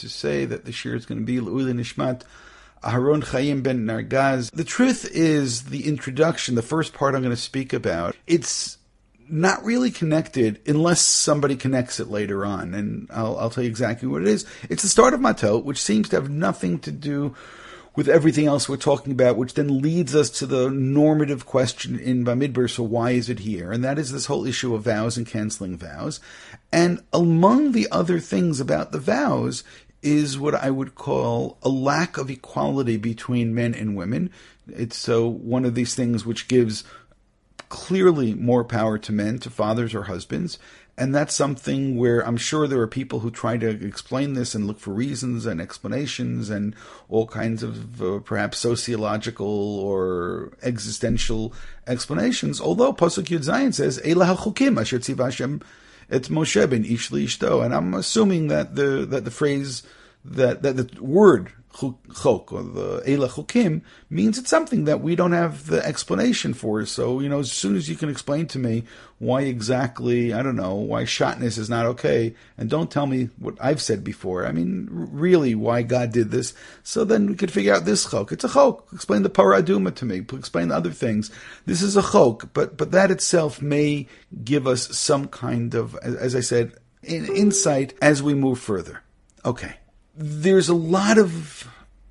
to say that the shir is going to be L'Uli Nishmat Aharon Chaim ben Nargaz. The truth is, the introduction, the first part I'm going to speak about, it's not really connected unless somebody connects it later on, and I'll tell you exactly what it is. It's the start of Matot, which seems to have nothing to do with everything else we're talking about, which then leads us to the normative question in Bamidbar, so why is it here? And that is this whole issue of vows and canceling vows. And among the other things about the vows is what I would call a lack of equality between men and women. It's so one of these things which gives clearly more power to men, to fathers or husbands. And that's something where I'm sure there are people who try to explain this and look for reasons and explanations and all kinds of perhaps sociological or existential explanations. Although Pasuk Yud Zayin says, Eila hachukim asher tziva Hashem et Moshe ben ish liishto. And I'm assuming that the phrase, that the word chok, or the Eila Chukim, means it's something that we don't have the explanation for. So, as soon as you can explain to me why exactly, I don't know, why shatnez is not okay, and don't tell me what I've said before. I mean, really, why God did this. So then we could figure out this chok. It's a chok. Explain the paraduma to me. Explain the other things. This is a chok, but that itself may give us some kind of, as I said, insight as we move further. Okay. There's a lot of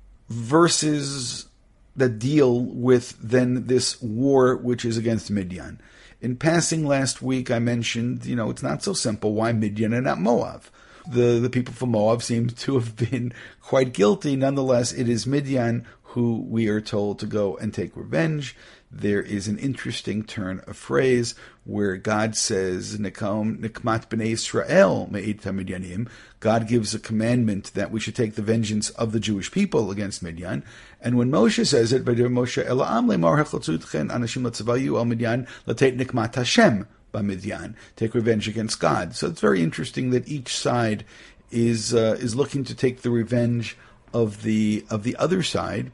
verses that deal with then this war which is against Midian. In passing last week, I mentioned, it's not so simple. Why Midian and not Moab? The people from Moab seem to have been quite guilty. Nonetheless, it is Midian who we are told to go and take revenge. There is an interesting turn of phrase where God says, Nikmat b'nei Yisrael me'id Midyanim. God gives a commandment that we should take the vengeance of the Jewish people against Midian. And when Moshe says it, Moshe Ela'am le'mar hechlatzutchen anashim latzavayu al Midian latet Nikmat Hashem b'Midian. Take revenge against God. So it's very interesting that each side is looking to take the revenge of the other side.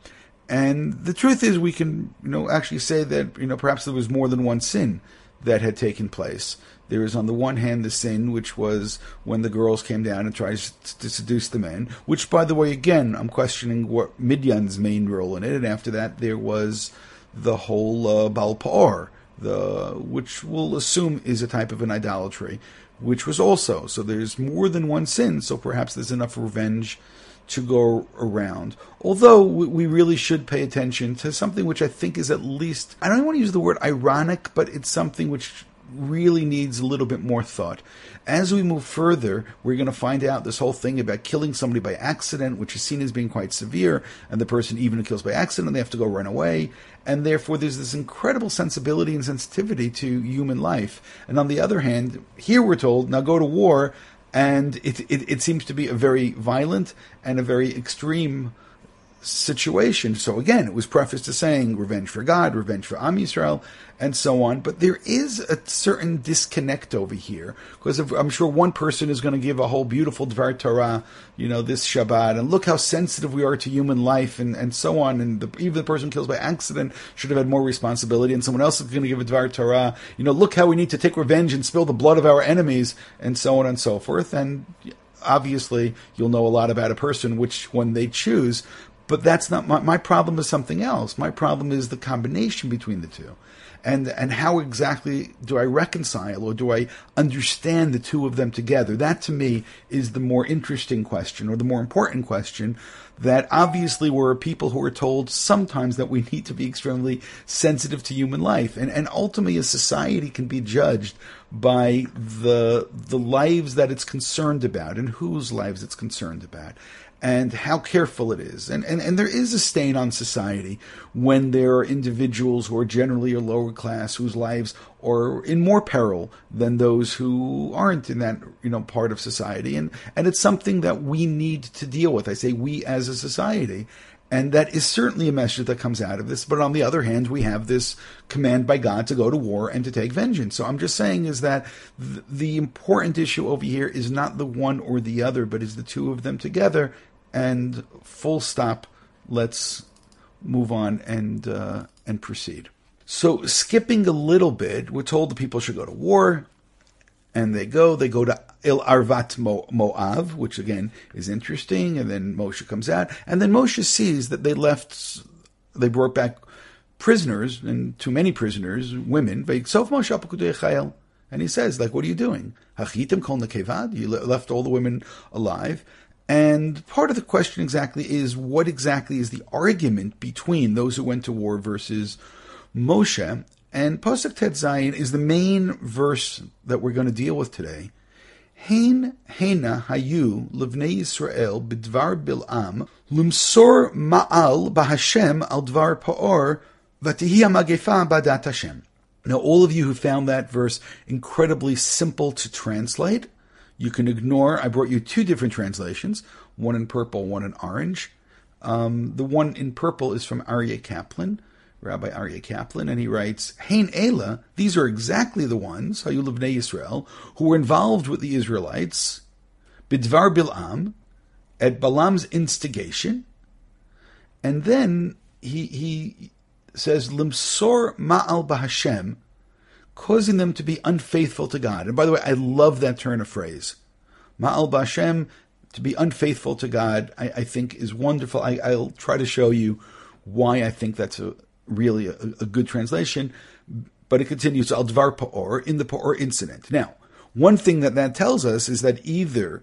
And the truth is, we can, actually say that, perhaps there was more than one sin that had taken place. There is, on the one hand, the sin, which was when the girls came down and tried to seduce the men, which, by the way, again, I'm questioning what Midian's main role in it. And after that, there was the whole Baal Pa'or, which we'll assume is a type of an idolatry, which was also. So there's more than one sin, so perhaps there's enough revenge to go around. Although we really should pay attention to something which I think is at least, I don't want to use the word ironic, but it's something which really needs a little bit more thought. As we move further, we're going to find out this whole thing about killing somebody by accident, which is seen as being quite severe, and the person even who kills by accident, they have to go run away, and therefore there's this incredible sensibility and sensitivity to human life. And on the other hand, here we're told, now go to war, and it seems to be a very violent and a very extreme situation. So again, it was prefaced to saying revenge for God, revenge for Am Yisrael, and so on. But there is a certain disconnect over here, because I'm sure one person is going to give a whole beautiful Dvar Torah, this Shabbat, and look how sensitive we are to human life, and so on. And even the person kills by accident should have had more responsibility. And someone else is going to give a Dvar Torah, look how we need to take revenge and spill the blood of our enemies, and so on and so forth. And obviously, you'll know a lot about a person, which one they choose. But that's not my problem. Is something else. My problem is the combination between the two, and how exactly do I reconcile, or do I understand the two of them together? That to me is the more interesting question, or the more important question. That obviously we're people who are told sometimes that we need to be extremely sensitive to human life, and ultimately a society can be judged by the lives that it's concerned about and whose lives it's concerned about, and how careful it is. And there is a stain on society when there are individuals who are generally a lower class, whose lives are in more peril than those who aren't in that, part of society. And it's something that we need to deal with. I say we as a society. And that is certainly a message that comes out of this. But on the other hand, we have this command by God to go to war and to take vengeance. So I'm just saying is that the important issue over here is not the one or the other, but is the two of them together. And full stop, let's move on and proceed. So skipping a little bit, we're told the people should go to war. And they go to El Arvat Moav, which again is interesting, and then Moshe comes out, and then Moshe sees that they brought back prisoners, and too many prisoners, women, and he says, like, what are you doing? Hachitim kol nekevad? You left all the women alive. And part of the question exactly is, what exactly is the argument between those who went to war versus Moshe? And Pasuk Tet Zayin is the main verse that we're going to deal with today. Hein Heina Hayu Livnei Yisrael B'dvar Bil'am Lumsor Ma'al B'Hashem Al Dvar Pa'or V'tihi Magefa B'dat Hashem. Now, all of you who found that verse incredibly simple to translate, you can ignore. I brought you two different translations, one in purple, one in orange. The one in purple is from Aryeh Kaplan, Rabbi Aryeh Kaplan, and he writes, Hein Ela, these are exactly the ones, Hayu Livnei Yisrael, who were involved with the Israelites, Bidvar Bil'am, at Balaam's instigation, and then he says, Limsor Ma'al B'Hashem, causing them to be unfaithful to God. And by the way, I love that turn of phrase. Ma'al B'Hashem, to be unfaithful to God, I think is wonderful. I'll try to show you why I think that's really a good translation. But it continues, Al Dvar Pa'or, in the Pa'or incident. Now, one thing that tells us is that either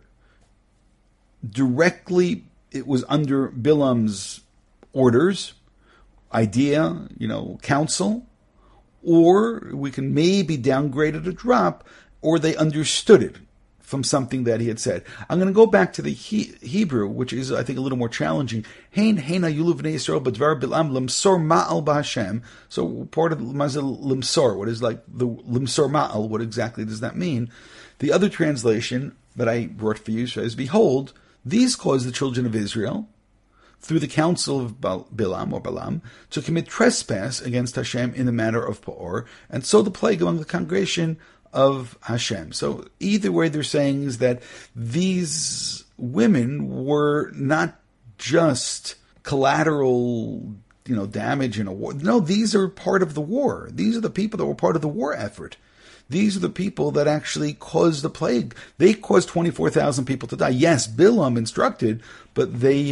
directly it was under Bilam's orders, idea, counsel, or we can maybe downgrade it a drop, or they understood it from something that he had said. I'm going to go back to the Hebrew, which is, I think, a little more challenging. Hein Heina Yulu V'nei Yisrael B'dvar Bilam Limsor Ma'al B'Hashem. So part of Mazal Limsor, what is like the Limsor Ma'al, what exactly does that mean? The other translation that I brought for you says, Behold, these caused the children of Israel, through the counsel of Balaam, to commit trespass against Hashem in the matter of Pa'or, and so the plague among the congregation of Hashem. So either way they're saying is that these women were not just collateral, damage in a war. No, these are part of the war. These are the people that were part of the war effort. These are the people that actually caused the plague. They caused 24,000 people to die. Yes, Bilam instructed, but they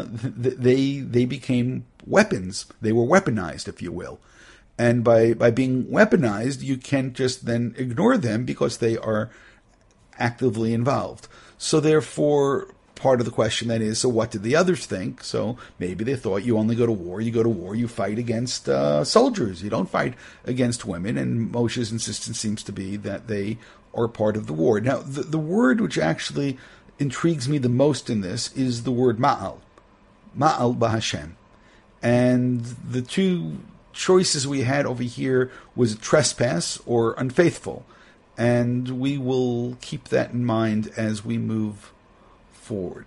became weapons. They were weaponized, if you will. And by being weaponized, you can't just then ignore them because they are actively involved. So therefore, part of the question then is, so what did the others think? So maybe they thought you only go to war, you fight against soldiers. You don't fight against women. And Moshe's insistence seems to be that they are part of the war. Now, the word which actually intrigues me the most in this is the word ma'al. Ma'al b'Hashem. And the two choices we had over here was trespass or unfaithful. And we will keep that in mind as we move forward.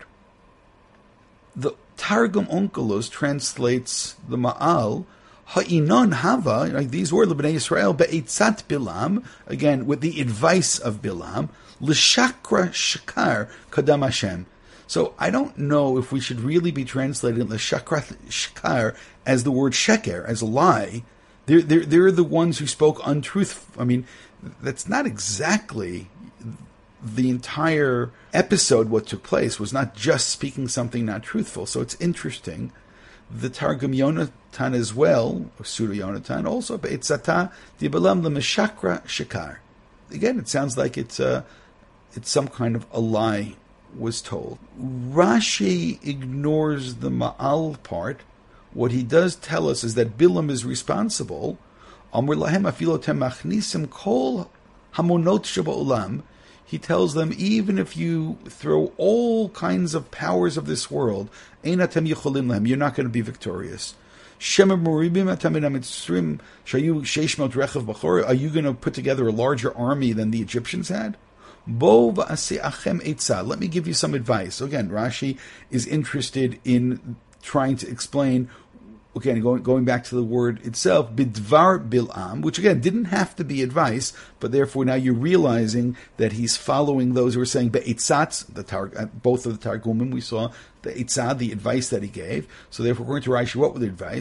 The Targum Onkelos translates the Ma'al, Ha'inon Hava, like these were L'bnei Yisrael, Be'etzat Bilam, again, with the advice of Bilam, L'shakra Shakar Kadam Hashem. So I don't know if we should really be translating L'shakra Shakar as the word sheker, as a lie. They're the ones who spoke untruth. I mean, that's not exactly the entire episode. What took place was not just speaking something not truthful. So it's interesting. The Targum Yonatan as well, or Pseudo Yonatan, also Be'etzata Dibalam L'meshakra Shekar. Again, it sounds like it's some kind of a lie was told. Rashi ignores the Ma'al part. What he does tell us is that Bilam is responsible. Amr lahem afilotem machnisim kol hamonot sheba'olam. He tells them, even if you throw all kinds of powers of this world, ein atem yicholim lahem, you're not going to be victorious. Shemer moribim atem min hamitzrim shayu sheishmot rechav b'chor. Are you going to put together a larger army than the Egyptians had? Bo v'ase'achem etzah. Let me give you some advice. Again, Rashi is interested in trying to explain, again, going back to the word itself, bidvar Bil'am, which again didn't have to be advice, but therefore now you're realizing that he's following those who are saying be'itzat, both of the Targumim we saw the itzad, the advice that he gave. So therefore, according to Rashi, what was the advice?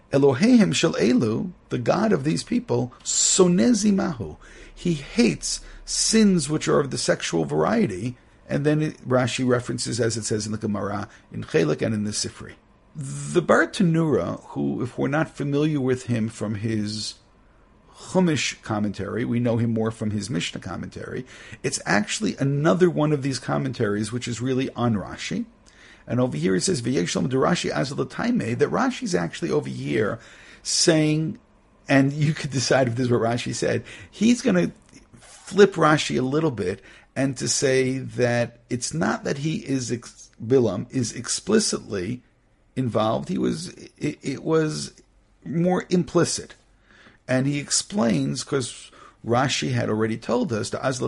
Elohim shel elu, the God of these people, sonezi mahu. He hates sins which are of the sexual variety, and then Rashi references, as it says in the Gemara, in Chelik and in the Sifri. The Bartanura, who, if we're not familiar with him from his Chumash commentary, we know him more from his Mishnah commentary, it's actually another one of these commentaries which is really on Rashi. And over here it says, V'yeshlam de Rashi azal taime, that Rashi's actually over here saying, and you could decide if this is what Rashi said, he's going to flip Rashi a little bit and to say that it's not that he is, Bilam is explicitly involved, it was more implicit. And he explains, because Rashi had already told us, this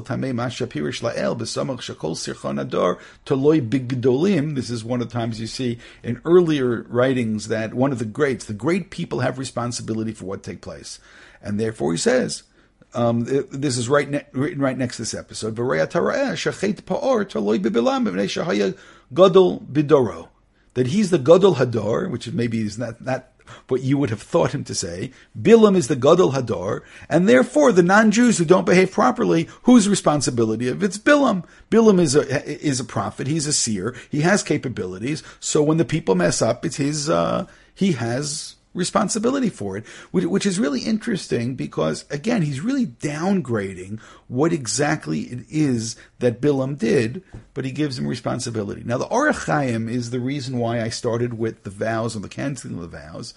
is one of the times you see in earlier writings that one of the great people have responsibility for what take place. And therefore he says, this is written right next to this episode, that he's the Gadol Hador, which maybe is not what you would have thought him to say. Bilam is the Gadol Hador, and therefore the non-Jews who don't behave properly, whose responsibility? If it's Bilam. Bilam is a prophet, he's a seer, he has capabilities, so when the people mess up, it's his, he has responsibility for it, which is really interesting because, again, he's really downgrading what exactly it is that Bilam did, but he gives him responsibility. Now, the Orach Chaim is the reason why I started with the vows and the canceling of the vows,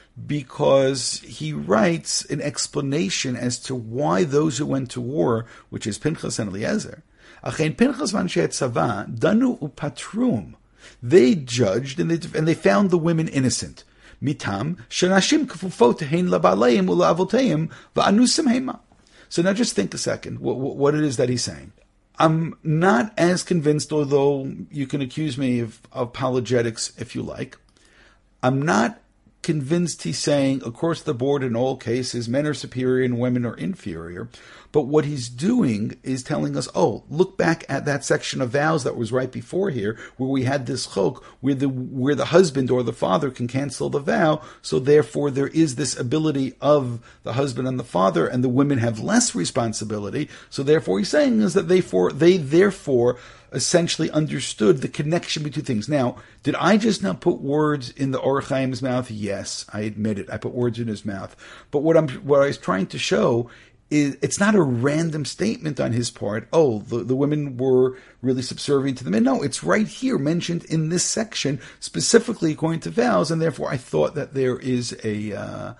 because he writes an explanation as to why those who went to war, which is Pinchas and Eliezer, Achein Pinchas v'Anshe Tzava danu upatrum, they judged and they found the women innocent. Mitam shenashim kafufot hein labaleim ulavotayim va'anusim hema. So now just think a second what it is that he's saying. I'm not as convinced, although you can accuse me of apologetics if you like. I'm not convinced he's saying across the board in all cases men are superior and women are inferior. But what he's doing is telling us, look back at that section of vows that was right before here, where we had this chok, where the husband or the father can cancel the vow, so therefore there is this ability of the husband and the father, and the women have less responsibility. So therefore he's saying is that they therefore essentially understood the connection between things. Now, did I just now put words in the Orach Chaim's mouth? Yes, I admit it. I put words in his mouth. But what I was trying to show is it's not a random statement on his part. The women were really subservient to the men. No, it's right here mentioned in this section, specifically according to vows, and therefore I thought that there is an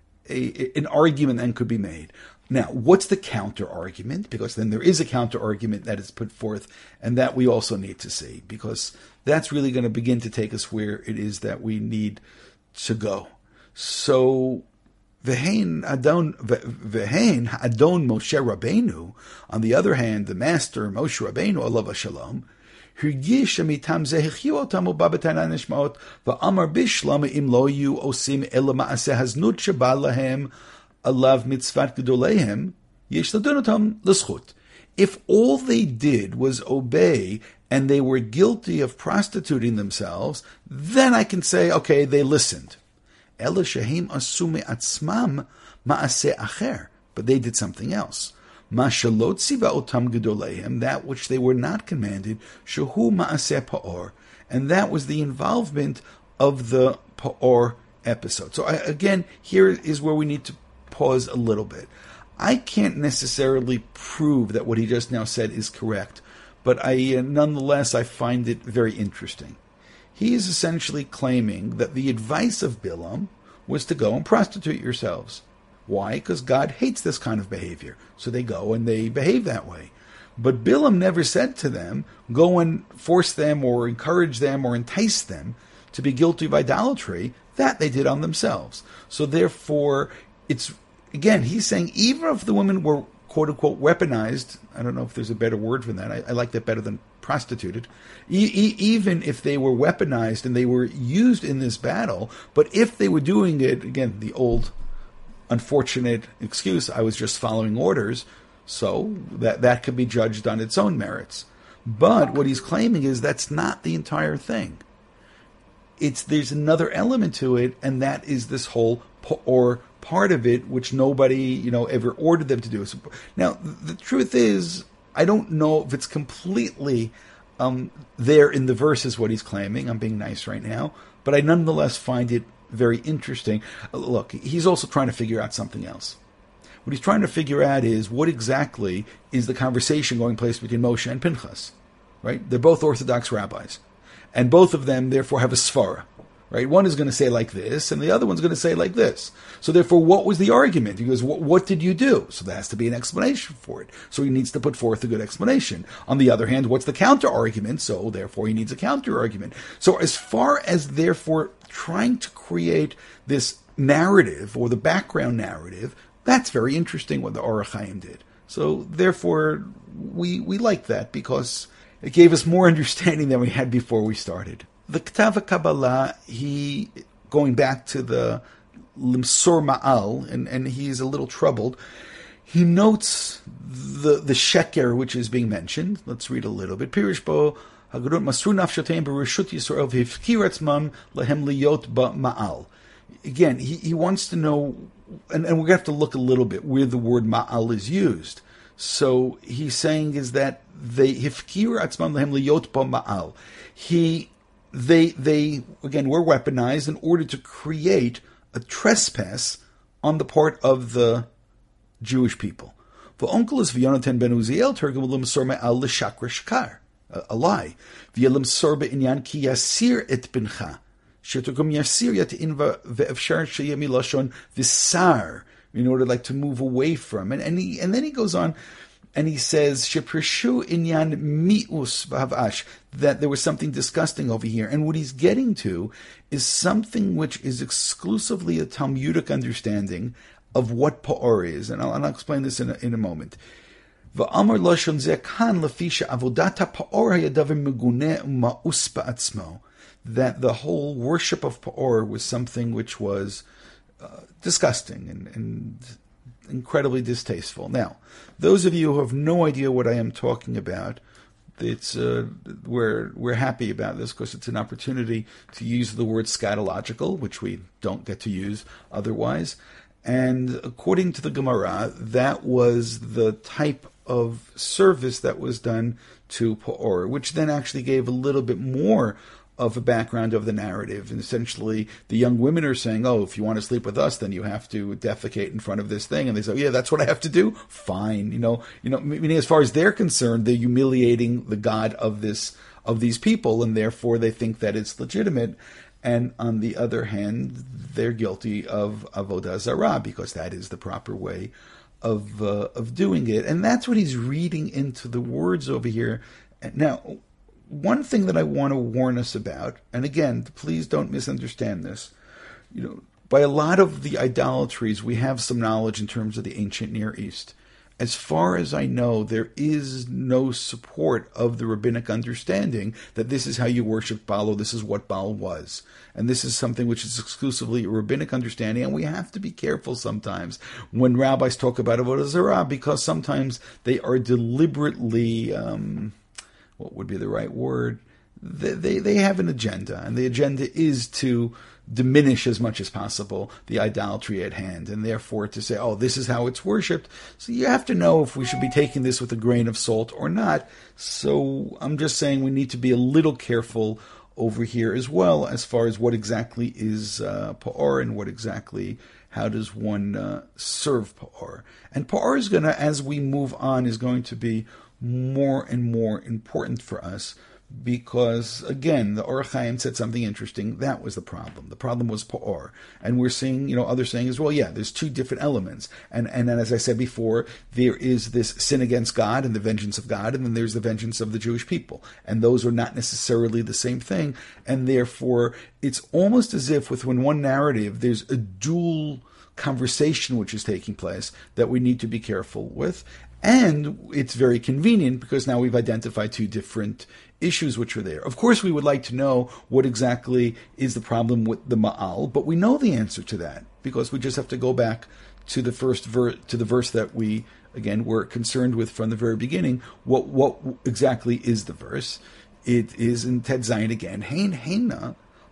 argument that could be made. Now, what's the counter argument? Because then there is a counter argument that is put forth, and that we also need to see, because that's really going to begin to take us where it is that we need to go. So, Ve'hein Adon Moshe Rabbeinu, on the other hand, the master Moshe Rabbeinu, alav shalom, הרגיש שמטעם זה החיו אותם ובבתן הנשמעות, ואמר בשלום אם לא יהיו עושים אלא מעשה הזנות שבא להם עליו מצוות גדוליהם, יש לדון אותם לזכות. If all they did was obey and they were guilty of prostituting themselves, then I can say, okay, they listened. אלא שהם עשו מעצמם מעשה אחר, but they did something else. מה שלא ציווה אותם גדוליהם, that which they were not commanded, שהוא מעשה פאור, and that was the involvement of the pa'or episode. So again, here is where we need to pause a little bit. I can't necessarily prove that what he just now said is correct, but nonetheless I find it very interesting. He is essentially claiming that the advice of Bilam was to go and prostitute yourselves. Why? Because God hates this kind of behavior. So they go and they behave that way. But Bilam never said to them, go and force them or encourage them or entice them to be guilty of idolatry. That they did on themselves. So therefore, again, he's saying even if the women were quote-unquote weaponized, I don't know if there's a better word for that, I like that better than prostituted, even if they were weaponized and they were used in this battle, but if they were doing it, again, the old unfortunate excuse, I was just following orders, so that could be judged on its own merits. But what he's claiming is that's not the entire thing. there's another element to it, and that is this whole or part of it, which nobody ever ordered them to do. So, now the truth is, I don't know if it's completely there in the verse is what he's claiming. I'm being nice right now, but I nonetheless find it very interesting. Look, he's also trying to figure out something else. What he's trying to figure out is what exactly is the conversation going place between Moshe and Pinchas, right? They're both Orthodox rabbis, and both of them therefore have a svara, right? One is going to say like this, and the other one's going to say like this. So therefore, what was the argument? He goes, what did you do? So there has to be an explanation for it. So he needs to put forth a good explanation. On the other hand, what's the counter argument? So therefore, he needs a counter argument. So as far as therefore trying to create this narrative or the background narrative, that's very interesting what the Or HaChaim did. So therefore, we like that because it gave us more understanding than we had before we started. The Ketav HaKabbalah, he, going back to the Limsor Ma'al, and he's a little troubled, he notes the sheker which is being mentioned. Let's read a little bit. Pirish bo Hagurot Masru Nafshateim Bereshut Yisrael V'Hifkir Etzmam Lahem Liyot Ma'al. Again, he wants to know, and we're going to have to look a little bit where the word Ma'al is used. So he's saying is that they Hifkir Etzmam Lahem Liyot Ma'al. They again were weaponized in order to create a trespass on the part of the Jewish people. V'onkel is v'Yonatan ben Uziel tergum l'msor me'al l'shakra shkar, a lie. V'yel'msor be'inyan ki yasir et bincha, she'tergum yasir yat'in ve'efshar she'yeh milashon v'sar, in order like to move away from. And then he goes on, and he says, Sheprishu inyan mi'us v'havash, that there was something disgusting over here. And what he's getting to is something which is exclusively a Talmudic understanding of what pa'or is. And I'll explain this in a moment. V'amar lashon zeh kan lefisha avodata pa'or hayadav meguneh u'ma'us ba'atzmo, that the whole worship of pa'or was something which was disgusting and incredibly distasteful. Now, those of you who have no idea what I am talking about, it's we're happy about this because it's an opportunity to use the word scatological, which we don't get to use otherwise. And according to the Gemara, that was the type of service that was done to Pa'or, which then actually gave a little bit more of a background of the narrative. And essentially, the young women are saying, oh, if you want to sleep with us, then you have to defecate in front of this thing. And they say, yeah, that's what I have to do? Fine. Meaning as far as they're concerned, they're humiliating the God of these people, and therefore they think that it's legitimate. And on the other hand, they're guilty of avodah zarah, because that is the proper way of doing it. And that's what he's reading into the words over here. Now, one thing that I want to warn us about, and again, please don't misunderstand this, by a lot of the idolatries, we have some knowledge in terms of the ancient Near East. As far as I know, there is no support of the rabbinic understanding that this is how you worship Baal, or this is what Baal was. And this is something which is exclusively a rabbinic understanding, and we have to be careful sometimes when rabbis talk about avodah zarah, because sometimes they are deliberately, what would be the right word? They have an agenda, and the agenda is to diminish as much as possible the idolatry at hand, and therefore to say, oh, this is how it's worshipped. So you have to know if we should be taking this with a grain of salt or not. So I'm just saying we need to be a little careful over here as well, as far as what exactly is pa'or and what exactly, how does one serve pa'or. And pa'or is going to, as we move on, is going to be more and more important for us, because, again, the Or HaChaim said something interesting. That was the problem. The problem was Pa'or. And we're seeing, others saying as well, yeah, there's two different elements. And as I said before, there is this sin against God and the vengeance of God, and then there's the vengeance of the Jewish people. And those are not necessarily the same thing. And therefore, it's almost as if within one narrative, there's a dual conversation which is taking place that we need to be careful with. And it's very convenient because now we've identified two different issues which are there. Of course, we would like to know what exactly is the problem with the Ma'al, but we know the answer to that because we just have to go back to the first to the verse that we, again, were concerned with from the very beginning. What exactly is the verse? It is in Ted Zayin again. Hein heina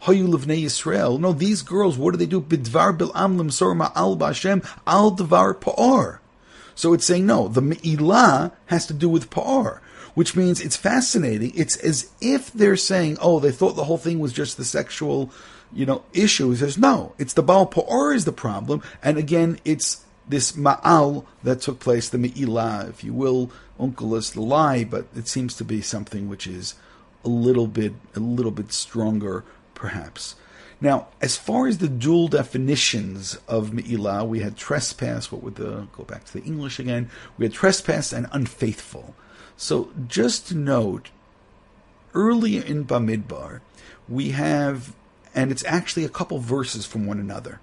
Hayu Livnei Yisrael. No, these girls, what do they do? Bidvar Bil'am Limsor Ma'al B'Hashem Al Dvar Pa'ar. So it's saying, no, the Me'ilah has to do with Pa'ar, which means it's fascinating. It's as if they're saying, oh, they thought the whole thing was just the sexual, issue. He says, no, it's the Baal Pa'ar is the problem. And again, it's this Ma'al that took place, the Me'ilah, if you will, Onkelos, the lie, but it seems to be something which is a little bit stronger, perhaps. Now, as far as the dual definitions of Me'ilah, we had trespass, go back to the English again, we had trespass and unfaithful. So just to note, earlier in Bamidbar, we have, and it's actually a couple verses from one another.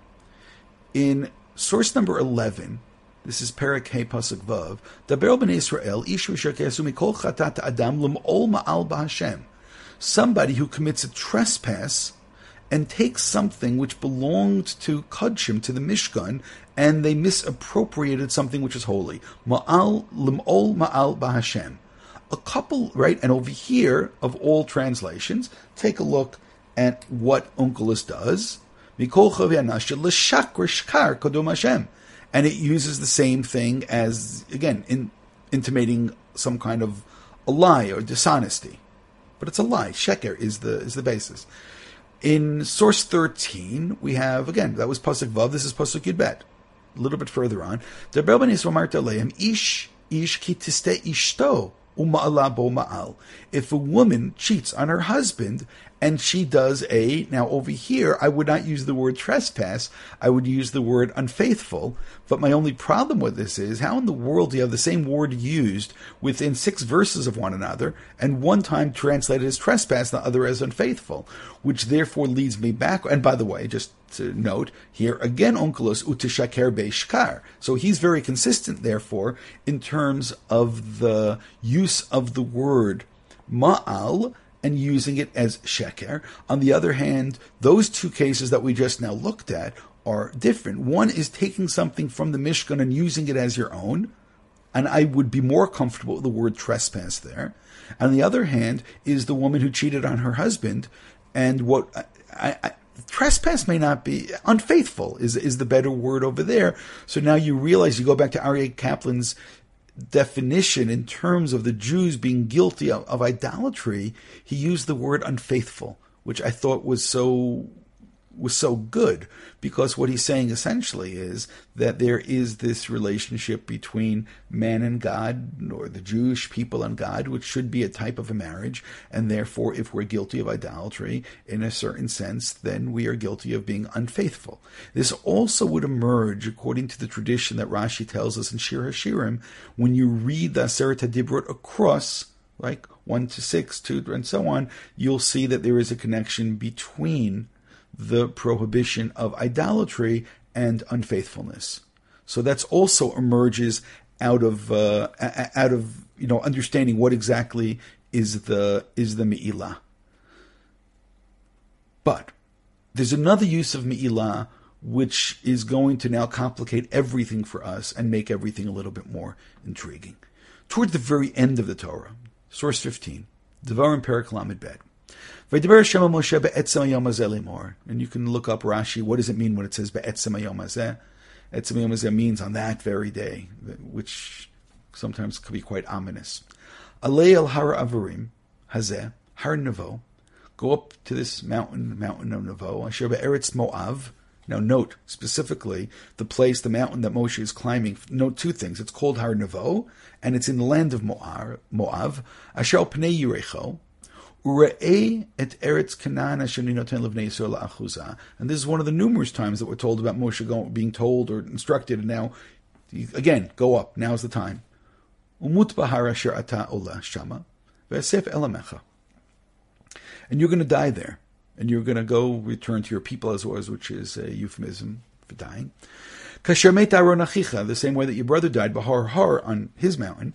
In source number 11, this is Perek Hey Pasuk Vav, Daber b'nei Yisrael, ish v'shakesu mikol chatat adam l'm'ol ma'al b'Hashem. Somebody who commits a trespass and takes something which belonged to Kodshim, to the Mishkan, and they misappropriated something which is holy. Ma'al l'm'ol ma'al b'Hashem. A couple, right? And over here, of all translations, take a look at what Onkelos does. Mikol chavianasha l'shakr shkar kodom Hashem. And it uses the same thing as, again, intimating some kind of a lie or dishonesty. But it's a lie. Sheker is the basis. In source 13, we have, again, that was Pasuk Vav, this is Pasuk Yud Bet. A little bit further on. Daber b'nei Yisrael marta lehem, ish ki tiste ishto, uma'ala bo ma'al. If a woman cheats on her husband, and she does now over here, I would not use the word trespass, I would use the word unfaithful. But my only problem with this is, how in the world do you have the same word used within 6 verses of one another, and one time translated as trespass, the other as unfaithful, which therefore leads me back. And by the way, just to note, here again, Onkelos u'tishaker be'shkar. So he's very consistent, therefore, in terms of the use of the word ma'al, and using it as sheker. On the other hand, those 2 cases that we just now looked at are different. One is taking something from the Mishkan and using it as your own, and I would be more comfortable with the word trespass there. On the other hand, is the woman who cheated on her husband, and what trespass may not be, unfaithful is the better word over there. So now you realize, you go back to Aryeh Kaplan's definition in terms of the Jews being guilty of idolatry, he used the word unfaithful, which I thought was so good, because what he's saying essentially is that there is this relationship between man and God, or the Jewish people and God, which should be a type of a marriage, and therefore if we're guilty of idolatry in a certain sense, then we are guilty of being unfaithful. This also would emerge according to the tradition that Rashi tells us in Shir HaShirim, when you read the Aseret HaDibrot across, like 1 to 6, 2, and so on, you'll see that there is a connection between the prohibition of idolatry and unfaithfulness. So that's also emerges out of understanding what exactly is the Me'ilah. But there's another use of Me'ilah which is going to now complicate everything for us and make everything a little bit more intriguing. Towards the very end of the Torah, source 15, Devarim Perek Lamed Bet. And you can look up Rashi, what does it mean when it says Be'etzem hayom hazeh? Etzem hayom hazeh means on that very day, which sometimes could be quite ominous. Alei el har avarim hazeh, har Nevo, go up to this mountain of Nevo, asher be'eretz Moav. Now note, specifically, the mountain that Moshe is climbing, note 2 things. It's called Har Nevo, and it's in the land of Moav, asher pnei Yericho, and this is one of the numerous times that we're told about Moshe being told or instructed, and now, again, go up, now's the time. And you're going to die there, and you're going to go return to your people as was, which is a euphemism for dying. The same way that your brother died, Bahar Har, on his mountain,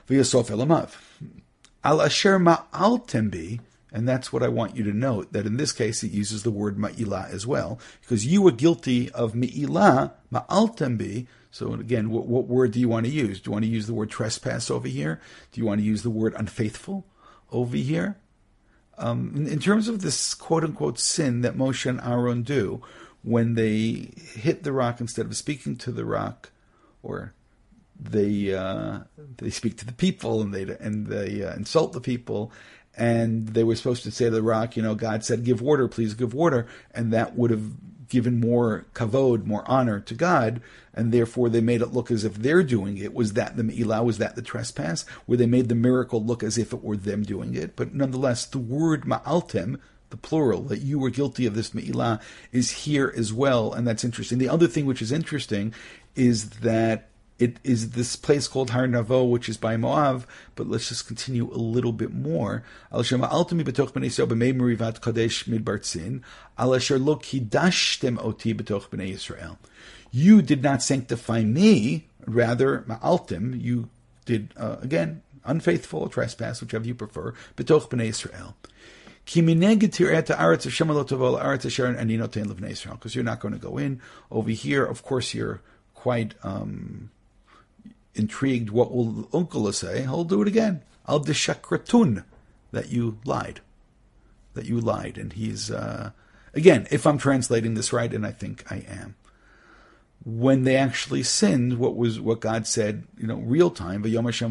Al asher ma'altem bi, and that's what I want you to note, that in this case it uses the word ma'ilah as well, because you were guilty of ma'ilah, ma'altem bi. So again, what word do you want to use? Do you want to use the word trespass over here? Do you want to use the word unfaithful over here? In terms of this quote-unquote sin that Moshe and Aaron do when they hit the rock instead of speaking to the rock, or they speak to the people and they insult the people, and they were supposed to say to the rock, God said, give water, please give water, and that would have given more kavod, more honor to God, and therefore they made it look as if they're doing it. Was that the me'ilah? Was that the trespass? Where they made the miracle look as if it were them doing it? But nonetheless, the word ma'altem, the plural, that you were guilty of this me'ilah, is here as well, and that's interesting. The other thing which is interesting is that it is this place called Har Navo, which is by Moav, but let's just continue a little bit more. Al shema altami betoch bnei Yisrael b'mei merivat kadesh midbar tzin, al asher lo kidashtem oti betoch bnei Yisrael. You did not sanctify me, rather ma'altim, you did, again, unfaithful, trespass, whichever you prefer, betoch bnei Yisrael. Ki mineged tir'eta aretz Hashem lo tavo la'aretz asher ani noten l'bnei Yisrael, because you're not going to go in. Over here, of course, you're quite intrigued. What will Unkula say? He'll do it again. Al deshakratun, that you lied. And he's, again, if I'm translating this right, and I think I am, when they actually sinned, what God said, real time, we had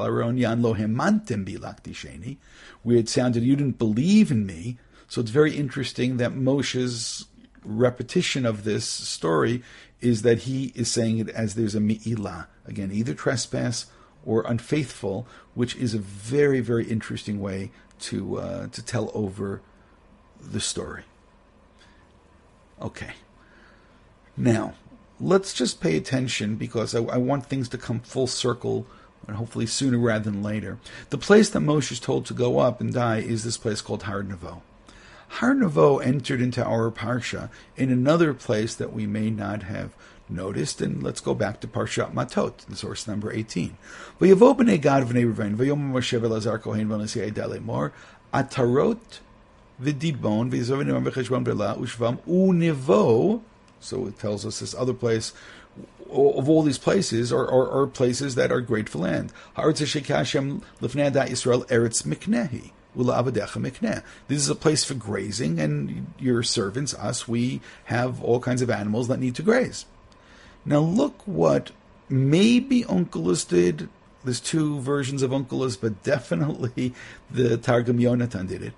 sounded, you didn't believe in me. So it's very interesting that Moshe's repetition of this story is that he is saying it as there's a mi'ilah. Again, either trespass or unfaithful, which is a very, very interesting way to tell over the story. Okay. Now, let's just pay attention, because I want things to come full circle, and hopefully sooner rather than later. The place that Moshe is told to go up and die is this place called Har Navo. Har Navo entered into our Parsha in another place that we may not have noticed, and let's go back to Parshat Matot, the source number 18. V'yavo b'nei Gad v'nei Reuven v'yom Moshe v'Elazar Kohen v'Nasi Eideh Lemor atarot v'dibon v'yizov v'nimam v'cheshbon b'la u'shvam u'nevo. So it tells us this other place, of all these places, are places that are great for land. Haaretz shekah Hashem lifnei adat Yisrael eretz miknehi. This is a place for grazing, and your servants, us, we have all kinds of animals that need to graze. Now look what maybe Onkelos did. There's two versions of Onkelos, but definitely the Targum Yonatan did it.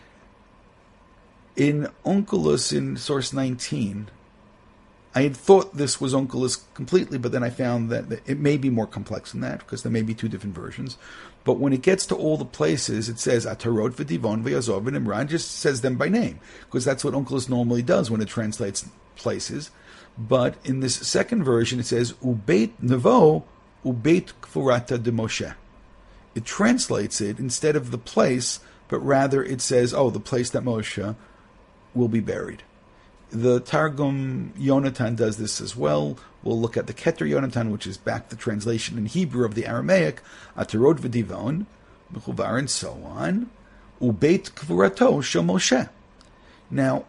In Onkelos, in source 19, I had thought this was Onkelos completely, but then I found that it may be more complex than that, because there may be two different versions. But when it gets to all the places, it says Atarot v'Divon v'Yazov v'Nimran, just says them by name, because that's what Onkelos normally does when it translates places. But in this second version, it says Ubeit Nevo Ubeit Kfurata de Moshe. It translates it instead of the place, but rather it says, the place that Moshe will be buried. The Targum Yonatan does this as well. We'll look at the Keter Yonatan, which is back the translation in Hebrew of the Aramaic, Atarot v'Divon, Mechuvar, and so on, Ubeit Kvurato Shel Moshe. Now,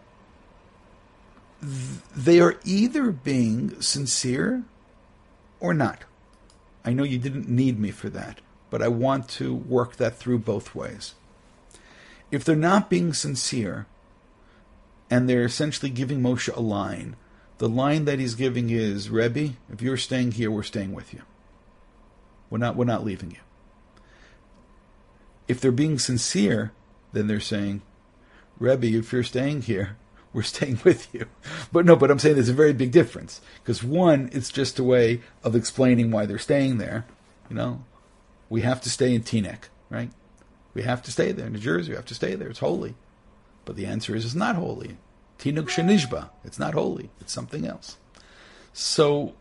they are either being sincere or not. I know you didn't need me for that, but I want to work that through both ways. If they're not being sincere, and they're essentially giving Moshe a line, the line that he's giving is, Rebbe, if you're staying here, we're staying with you. We're not leaving you. If they're being sincere, then they're saying, Rebbe, if you're staying here, we're staying with you. But I'm saying there's a very big difference. Because one, it's just a way of explaining why they're staying there. We have to stay in Teaneck, right? We have to stay there. In New Jersey, we have to stay there. It's holy. But the answer is, it's not holy. Tinuk Shenishba. It's not holy. It's something else. So,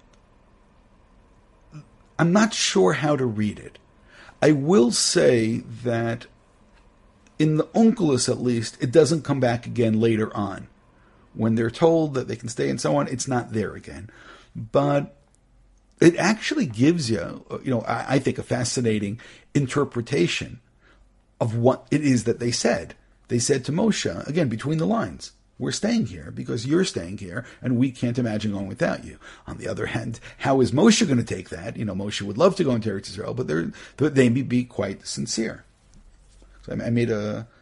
I'm not sure how to read it. I will say that in the Onkelos, at least, it doesn't come back again later on. When they're told that they can stay and so on, it's not there again. But it actually gives you, I think, a fascinating interpretation of what it is that they said. They said to Moshe, again, between the lines, we're staying here because you're staying here, and we can't imagine going without you. On the other hand, how is Moshe going to take that? Moshe would love to go into Eretz Yisrael, but they may be quite sincere. So I made a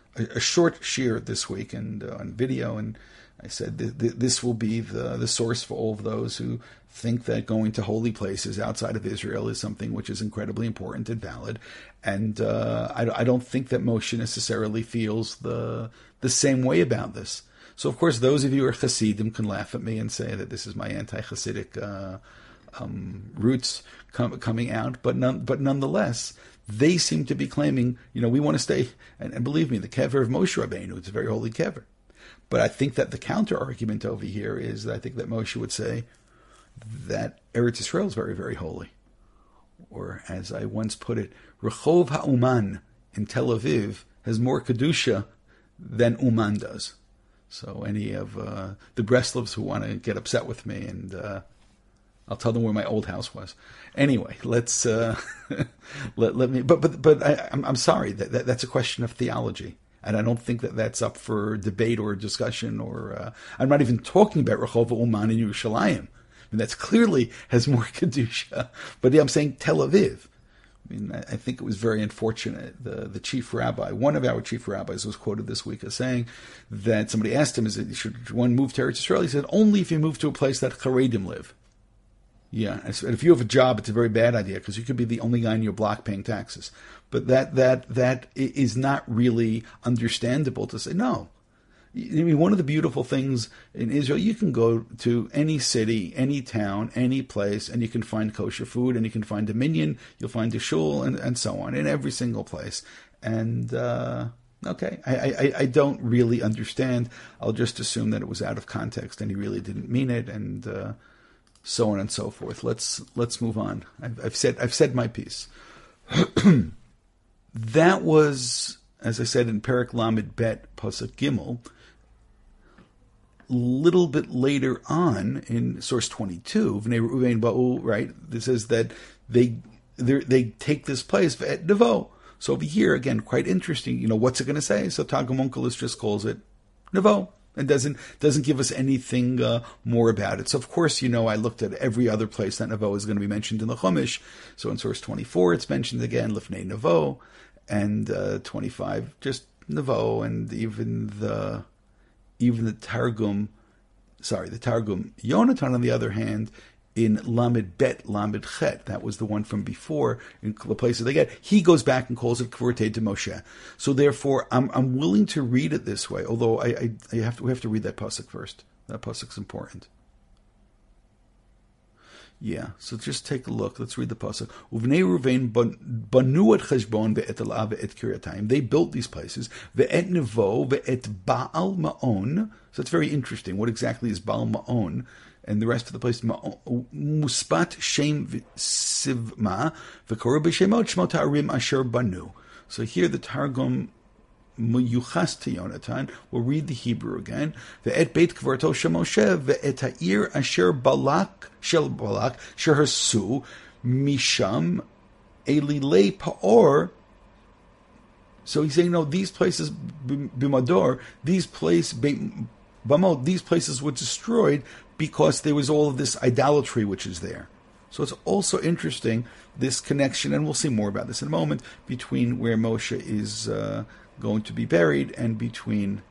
a short shir this week and on video, and I said this will be the source for all of those who think that going to holy places outside of Israel is something which is incredibly important and valid. And I don't think that Moshe necessarily feels the same way about this. So, of course, those of you who are Hasidim can laugh at me and say that this is my anti-Hasidic roots coming out. But nonetheless, they seem to be claiming, we want to stay. And believe me, the kever of Moshe Rabbeinu, it's a very holy kever. But I think that the counter-argument over here is that I think that Moshe would say that Eretz Yisrael is very, very holy. Or, as I once put it, Rehov HaUman in Tel Aviv has more Kedusha than Uman does. So any of the Breslovs who want to get upset with me, and I'll tell them where my old house was. Anyway, let's let me. But I'm sorry that's a question of theology. And I don't think that that's up for debate or discussion. Or I'm not even talking about Rehov Uman in Yerushalayim. I mean, that's clearly has more Kedusha. But yeah, I'm saying Tel Aviv. I mean, I think it was very unfortunate. The chief rabbi, one of our chief rabbis, was quoted this week as saying that somebody asked him, should one move to Eretz Yisrael? He said, only if you move to a place that Charedim live. Yeah, and if you have a job, it's a very bad idea because you could be the only guy in your block paying taxes. But that is not really understandable to say, no. I mean, one of the beautiful things in Israel, you can go to any city, any town, any place, and you can find kosher food, and you can find a minyan, you'll find a shul, and so on, in every single place. And, okay, I don't really understand. I'll just assume that it was out of context, and he really didn't mean it, and so on and so forth. Let's move on. I've said my piece. That was, as I said in Perek Lamed Bet Pasuk Gimel. Little bit later on in source 22, V'nei Reuven Ba'u, right? This says that they take this place Ve'et Nevo. So over here again, quite interesting. What's it going to say? So Targum Onkelos just calls it Nevo and doesn't give us anything more about it. So of course, I looked at every other place that Nevo is going to be mentioned in the Chumash. So in source 24, it's mentioned again Lifnei Nevo, and 25 just Nevo, and even the Targum Yonatan, on the other hand, in Lamed Bet, Lamed Chet, that was the one from before, in the places they get, he goes back and calls it Kvortei de Moshe. So therefore, I'm willing to read it this way, although we have to read that pasuk first. That pasuk's important. Yeah, so just take a look. Let's read the pasuk. Uvnei Ruvain banu et cheshbon ve'et Elah ve'et Kiryatayim. They built these places. Ve'et Nevo ve'et Baal Ma'on. So it's very interesting. What exactly is Baal Ma'on? And the rest of the place, Muspat Shem Sivma ve'korah b'shemot shmot ha'arim asher banu. So here the Targum Muyuchas to Yonatan. We'll read the Hebrew again. Ve'et Beit Kvarto Shel Moshe ve'et ha'ir asher Balak Shel Balak shehersu misham elilei Paor. So he's saying, no, these places b'mador, these places were destroyed because there was all of this idolatry which is there. So it's also interesting, this connection, and we'll see more about this in a moment, between where Moshe is going to be buried and between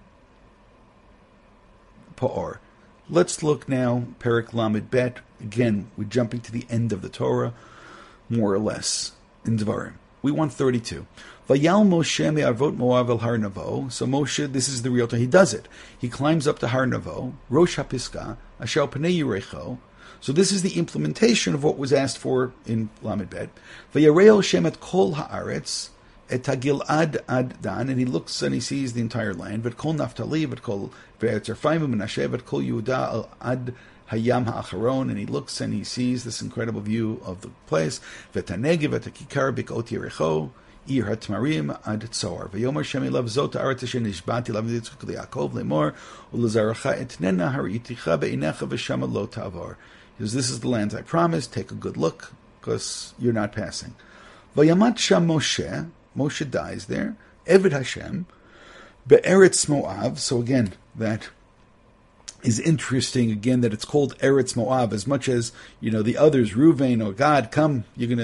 Pa'or. Let's look now, Perek Lamed Bet. Again, we're jumping to the end of the Torah, more or less, in Devarim. We want 32. Vayal Moshe me'arvot Moav el Har Nevo. So Moshe, this is the real time. He does it. He climbs up to Har Nevo, Rosh HaPiska, Asher Pnei Yerecho. So this is the implementation of what was asked for in Lamed Bet. Vayareo Shem et kol haaretz, et Gilad ad Dan, and he looks and he sees the entire land. Vet kol Naftali, vet kol Ve'etz Ephraim Menashe, vet kol Yehuda ad Hayam Ha'acharon, and he looks and he sees this incredible view of the place. Vet HaNegev, vet HaKikar, Bikot Yerecho, Ir HaTmarim ad Tzor. V'yomer Shem elav zot ha'aretz asher nishbati lav Yitzchak liYaakov lemor u'lezaracha etnena hariticha be'inecha v'shama lo ta'avor. He says, this is the land I promised, take a good look, because you're not passing. Vayamat Sham Moshe, Moshe dies there, Eved Hashem, Be'eretz Moav. So again, that is interesting, again, that it's called Eretz Moav, as much as, the others, Ruvain or God, come,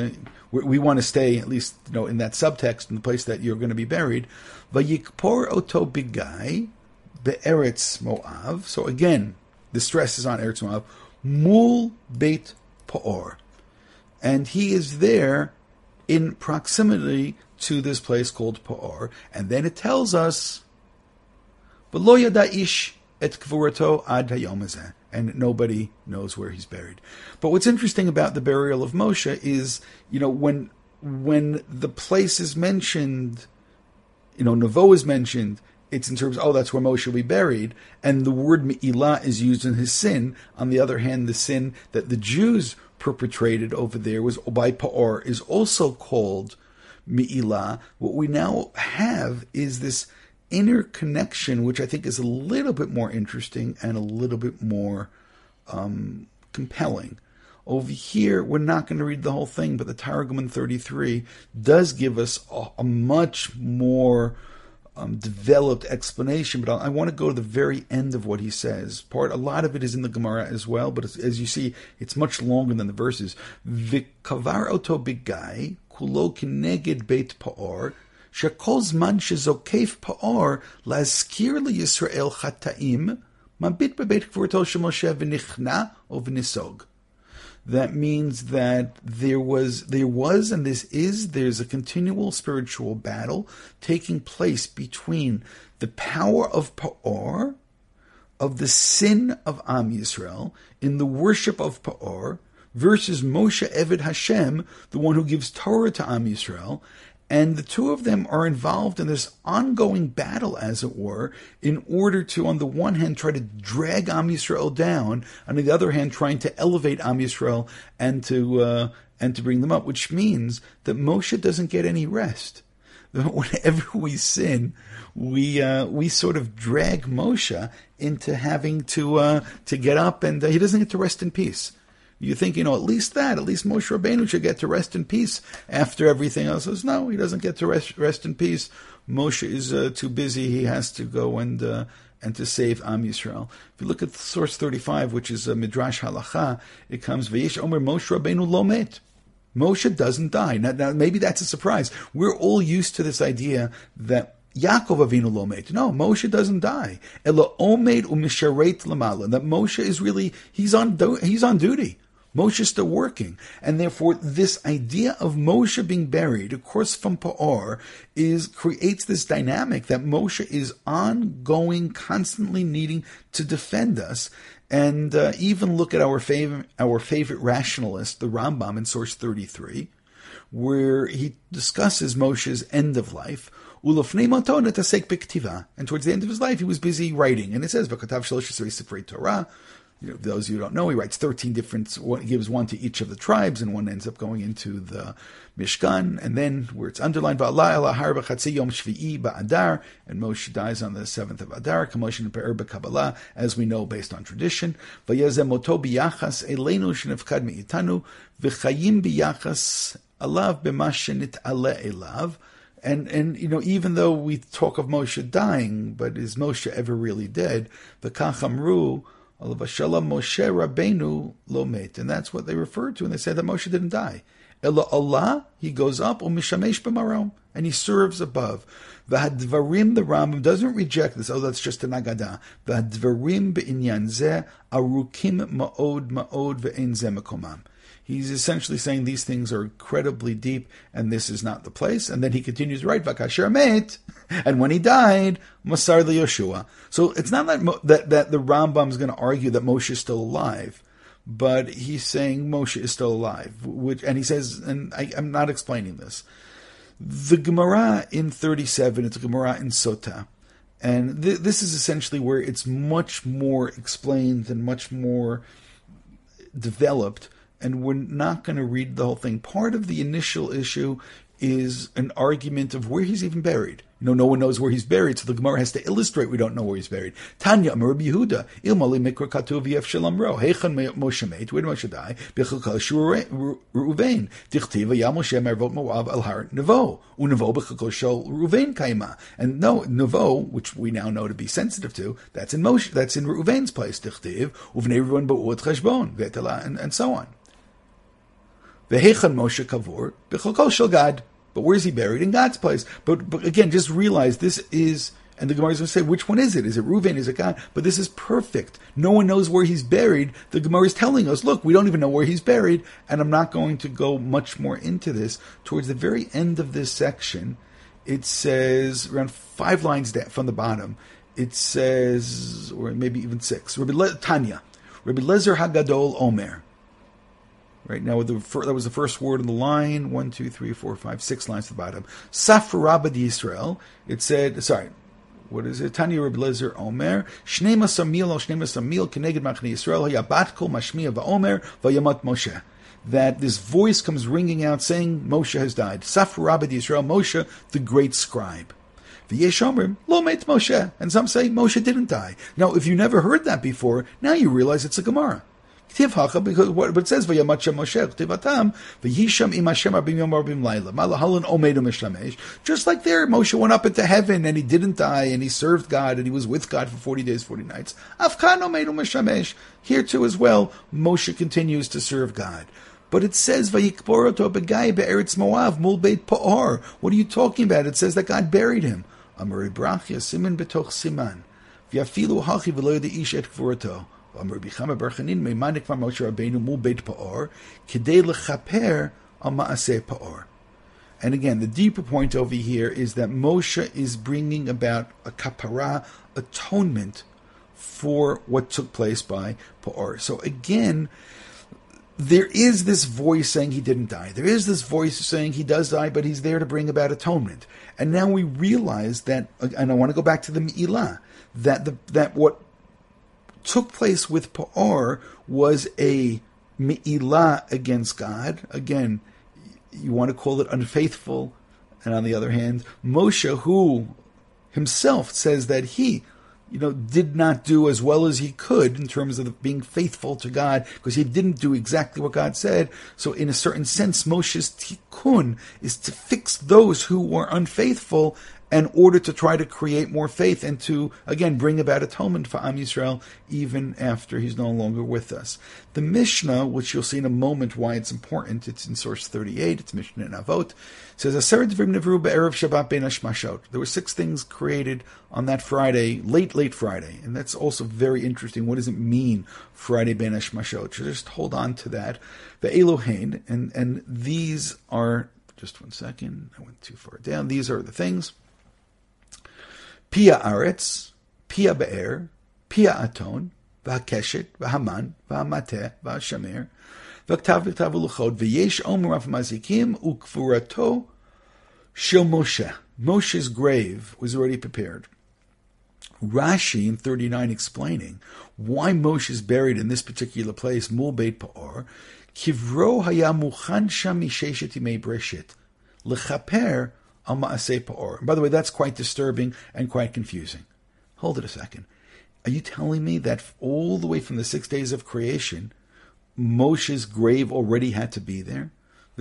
we want to stay, at least in that subtext, in the place that you're going to be buried. Vayikpor oto bigai be'eretz Moav. So again, the stress is on Eretz Moav. Mul Beit Peor. And he is there in proximity to this place called Peor. And then it tells us, V'lo yada ish et kvurato ad hayom hazeh. And nobody knows where he's buried. But what's interesting about the burial of Moshe is, when the place is mentioned, Nevo is mentioned, it's in terms of, that's where Moshe will be buried, and the word Me'ilah is used in his sin. On the other hand, the sin that the Jews perpetrated over there was by Peor is also called Me'ilah. What we now have is this inner connection, which I think is a little bit more interesting and a little bit more compelling. Over here, we're not going to read the whole thing, but the Targum in 33 does give us a much more developed explanation. But I want to go to the very end of what he says. A lot of it is in the Gemara as well, but as you see, it's much longer than the verses. V'kavar oto bigai kulo kineged beit Peor shekol zman shezokef Peor lazkir liyisrael chataim mabit bebeit kvorto shel Moshe v'nichna o v'nisog. That means that there's a continual spiritual battle taking place between the power of Peor, of the sin of Am Yisrael, in the worship of Peor, versus Moshe Eved Hashem, the one who gives Torah to Am Yisrael. And the two of them are involved in this ongoing battle, as it were, in order to, on the one hand, try to drag Am Yisrael down, on the other hand, trying to elevate Am Yisrael and to bring them up, which means that Moshe doesn't get any rest. Whenever we sin, we sort of drag Moshe into having to get up, and he doesn't get to rest in peace. You think, at least Moshe Rabbeinu should get to rest in peace after everything else. Says, no, he doesn't get to rest in peace. Moshe is too busy. He has to go and to save Am Yisrael. If you look at source 35, which is Midrash Halacha, it comes, V'yesh Omer Moshe Rabbeinu lo met. Moshe doesn't die. Now, maybe that's a surprise. We're all used to this idea that Yaakov Avinu lo met. No, Moshe doesn't die. Elo omed u'misharet lamala. That Moshe is really, he's on duty. Moshe is still working. And therefore, this idea of Moshe being buried, of course, from Peor, creates this dynamic that Moshe is ongoing, constantly needing to defend us. And even look at our favorite rationalist, the Rambam, in source 33, where he discusses Moshe's end of life. And towards the end of his life, he was busy writing. And it says, Torah. Those of you who don't know, he writes 13 different, gives one to each of the tribes, and one ends up going into the Mishkan, and then where it's underlined, and Moshe dies on the 7th of Adar, as we know based on tradition. And even though we talk of Moshe dying, but is Moshe ever really dead? The Kachamru, Moshe Rabbeinu lo met, and that's what they referred to, and they said that Moshe didn't die. Ela Allah, he goes up, umishamesh b'marom, and he serves above. V'hadvarim, the Rambam doesn't reject this. That's just an agada. V'hadvarim b'inyan zeh arukim ma'od ve'en zeh mekomam. He's essentially saying these things are incredibly deep, and this is not the place. And then he continues, right, Vakasher met, and when he died, Masar Yoshua. So it's not that the Rambam is going to argue that Moshe is still alive, but he's saying Moshe is still alive. And he says, and I'm not explaining this. The Gemara in 37, it's a Gemara in Sota. And this is essentially where it's much more explained and much more developed. And we're not going to read the whole thing. Part of the initial issue is an argument of where he's even buried. No one knows where he's buried, so the Gemara has to illustrate we don't know where he's buried. Tanya, Rabbi Yehuda, Ilmali Mikra Katuv Yef Shalom Ro, Heichan Moshe Meit, where did Moshe die? Bechakal Shur Ruvain, Dichtiva Ya Moshe Mervot Moab Al Har Nevo, Unevo Bechakal Shol Ruvain Kaima. And no, Nevo, which we now know to be sensitive to, that's in Moshe, that's in Ruvain's place, Dichtiv, Uvnei Ruvain Ba'uot Cheshbon, Vetela, and so on. Vehechan Moshe kavur b'chalko shel Gad. But where is he buried? In God's place. But again, just realize this is, and the Gemara is going to say, which one is it? Is it Reuven? Is it God? But this is perfect. No one knows where he's buried. The Gemara is telling us, look, we don't even know where he's buried, and I'm not going to go much more into this. Towards the very end of this section, it says, around 5 lines down from the bottom, it says, or maybe even 6, Tanya, Rabbi Lezer Hagadol Omer. Right now, that was the first word in the line. 1, 2, 3, 4, 5, 6 lines to the bottom. Safra Rabba Yisrael. It said, sorry, what is it? Tanya Rabbi Lezer Omer. Shnei Masamil al Shnei Masamil Keneged Machne Yisrael Hayabat Kol Mashmiya VaOmer Vayamat Moshe. That this voice comes ringing out saying Moshe has died. Safra Rabba Yisrael, Moshe, the great scribe. V'yesh Omrim Lo Met Moshe. And some say Moshe didn't die. Now, if you never heard that before, now you realize it's a Gemara. Because what it says, just like there, Moshe went up into heaven and he didn't die and he served God and he was with God for 40 days, 40 nights. Here too as well, Moshe continues to serve God. But it says, what are you talking about? It says that God buried him. And again, the deeper point over here is that Moshe is bringing about a kapara, atonement, for what took place by Pa'or. So again, there is this voice saying he didn't die. There is this voice saying he does die, but he's there to bring about atonement. And now we realize that, and I want to go back to the Me'ilah, that what took place with Pa'or was a Me'ilah against God. Again, you want to call it unfaithful. And on the other hand, Moshe, who himself says that he, did not do as well as he could in terms of being faithful to God, because he didn't do exactly what God said. So in a certain sense, Moshe's tikkun is to fix those who were unfaithful in order to try to create more faith and to, again, bring about atonement for Am Yisrael even after he's no longer with us. The Mishnah, which you'll see in a moment why it's important, it's in source 38, it's Mishnah in Avot, says, Aseret Dvarim Nivru Be'erev Shabbat Ben Hashmashot. There were 6 things created on that Friday, late Friday. And that's also very interesting. What does it mean, Friday Ben Hashmashot? So just hold on to that. The Elohein, and these are, just one second, I went too far down. These are the things. Pia Aretz, Pia Be'er, Pia Aton, V'Hakeshet, V'Haman, V'Hamateh, V'Hashamer, V'Ktav V'Ktav V'Luchot, V'Yesh Omer Rav Mazikim, U'Kfurato Shel Moshe. Moshe's grave was already prepared. Rashi in 39 explaining why Moshe is buried in this particular place, Mul Beit Pa'or, Kivro haya muchan sham misheshet yimei breshit, lechaper al ma'aseh Pa'or. And by the way, that's quite disturbing and quite confusing. Hold it a second. Are you telling me that all the way from the 6 days of creation, Moshe's grave already had to be there?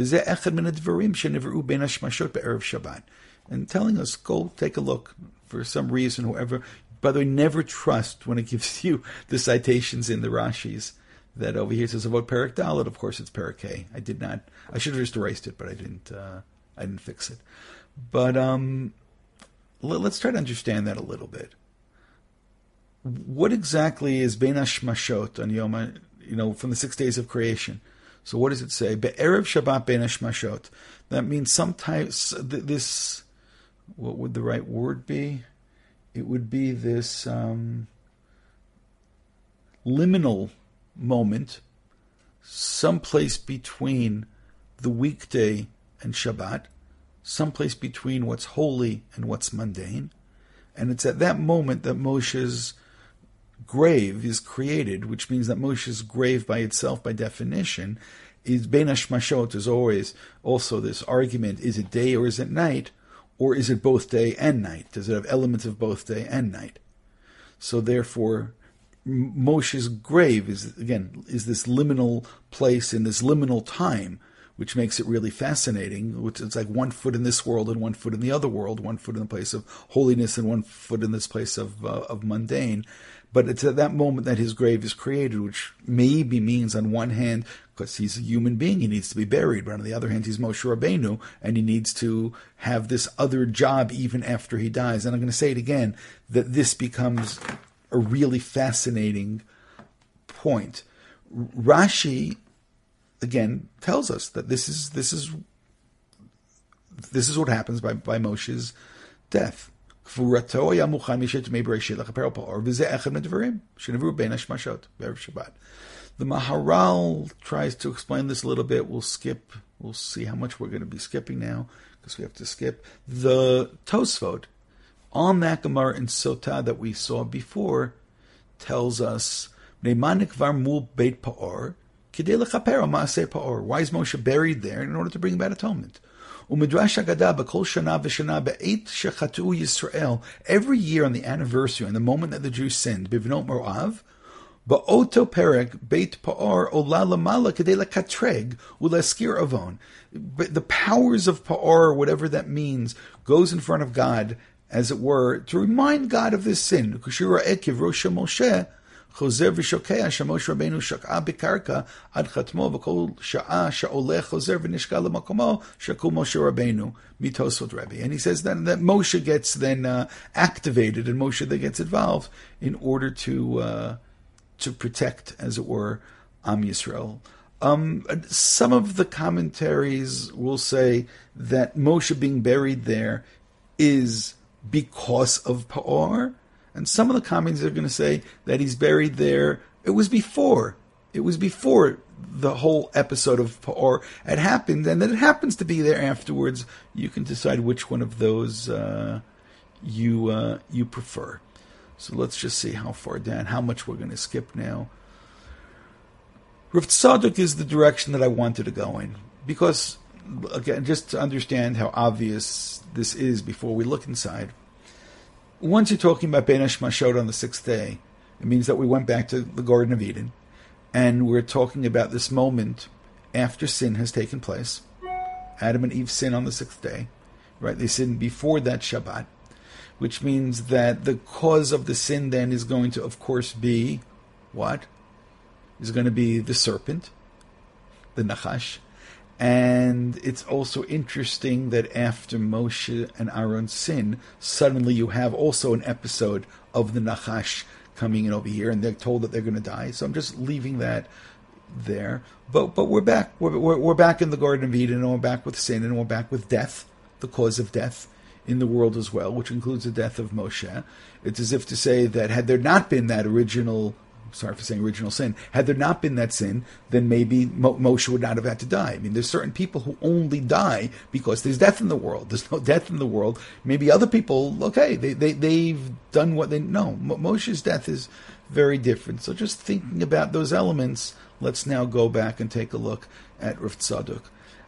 And telling us, go take a look for some reason, whoever. By the way, never trust when it gives you the citations in the Rashis that over here says about Perek Dalet. Of course, it's Perek K. I should have just erased it, but I didn't fix it. But let's try to understand that a little bit. What exactly is Bein Hashmashot on Yom, from the 6 days of creation? So what does it say? Be'erev Shabbat Bein Hashmashot. That means sometimes this, what would the right word be? It would be this liminal moment, someplace between the weekday and Shabbat, someplace between what's holy and what's mundane. And it's at that moment that Moshe's grave is created, which means that Moshe's grave by itself, by definition, is Bein Hashmashot. Is always also this argument, is it day or is it night? Or is it both day and night? Does it have elements of both day and night? So therefore, Moshe's grave is this liminal place in this liminal time, which makes it really fascinating. It's like 1 foot in this world and 1 foot in the other world, 1 foot in the place of holiness and 1 foot in this place of mundane. But it's at that moment that his grave is created, which maybe means on one hand because he's a human being, he needs to be buried. But on the other hand, he's Moshe Rabbeinu, and he needs to have this other job even after he dies. And I'm going to say it again, that this becomes a really fascinating point. Rashi, again, tells us that this is what happens by Moshe's death. The Maharal tries to explain this a little bit. We'll see how much we're going to be skipping now, because we have to skip. The Tosfot, on that Gemara in Sotah that we saw before, tells us, why is Moshe buried there? In order to bring about atonement. Every year on the anniversary, on the moment that the Jews sinned, Bivnot Moav, Ba'oto perek beit pa'or ola lamala kedei lekatreg uleskir avon. The powers of pa'or, whatever that means, goes in front of God, as it were, to remind God of this sin. Kushira ekiv rosha Moshe chozer v'shokea shamosh Rabbeinu shak'a b'karka ad chatmo v'kol sha'a sha'oleh chozer v'nishka l'makomo shakul Moshe Rabbeinu mitosot Rebbe. And he says then that Moshe gets then activated, and Moshe then gets involved in order to protect, as it were, Am Yisrael. Some of the commentaries will say that Moshe being buried there is because of Pa'or, and some of the commentators are going to say that he's buried there. It was before the whole episode of Pa'or had happened, and that it happens to be there afterwards. You can decide which one of those you prefer. So let's just see how far down, how much we're going to skip now. Rav Tzadok is the direction that I wanted to go in, because, again, just to understand how obvious this is before we look inside. Once you're talking about Ben Hashmashot on the sixth day, it means that we went back to the Garden of Eden, and we're talking about this moment after sin has taken place. Adam and Eve sin on the sixth day, right? They sinned before that Shabbat, which means that the cause of the sin then is going to, of course, be what? Is going to be the serpent, the Nachash. And it's also interesting that after Moshe and Aaron's sin, suddenly you have also an episode of the Nachash coming in over here, and they're told that they're going to die. So I'm just leaving that there. But we're back. We're back in the Garden of Eden, and we're back with sin, and we're back with death, the cause of death in the world as well, which includes the death of Moshe. It's as if to say that had there not been that original, sorry for saying original sin, had there not been that sin, then maybe Moshe would not have had to die. I mean, there's certain people who only die because there's death in the world. There's no death in the world. Maybe other people, okay, they've done what they know. Moshe's death is very different. So just thinking about those elements, let's now go back and take a look at Rav Tzadok.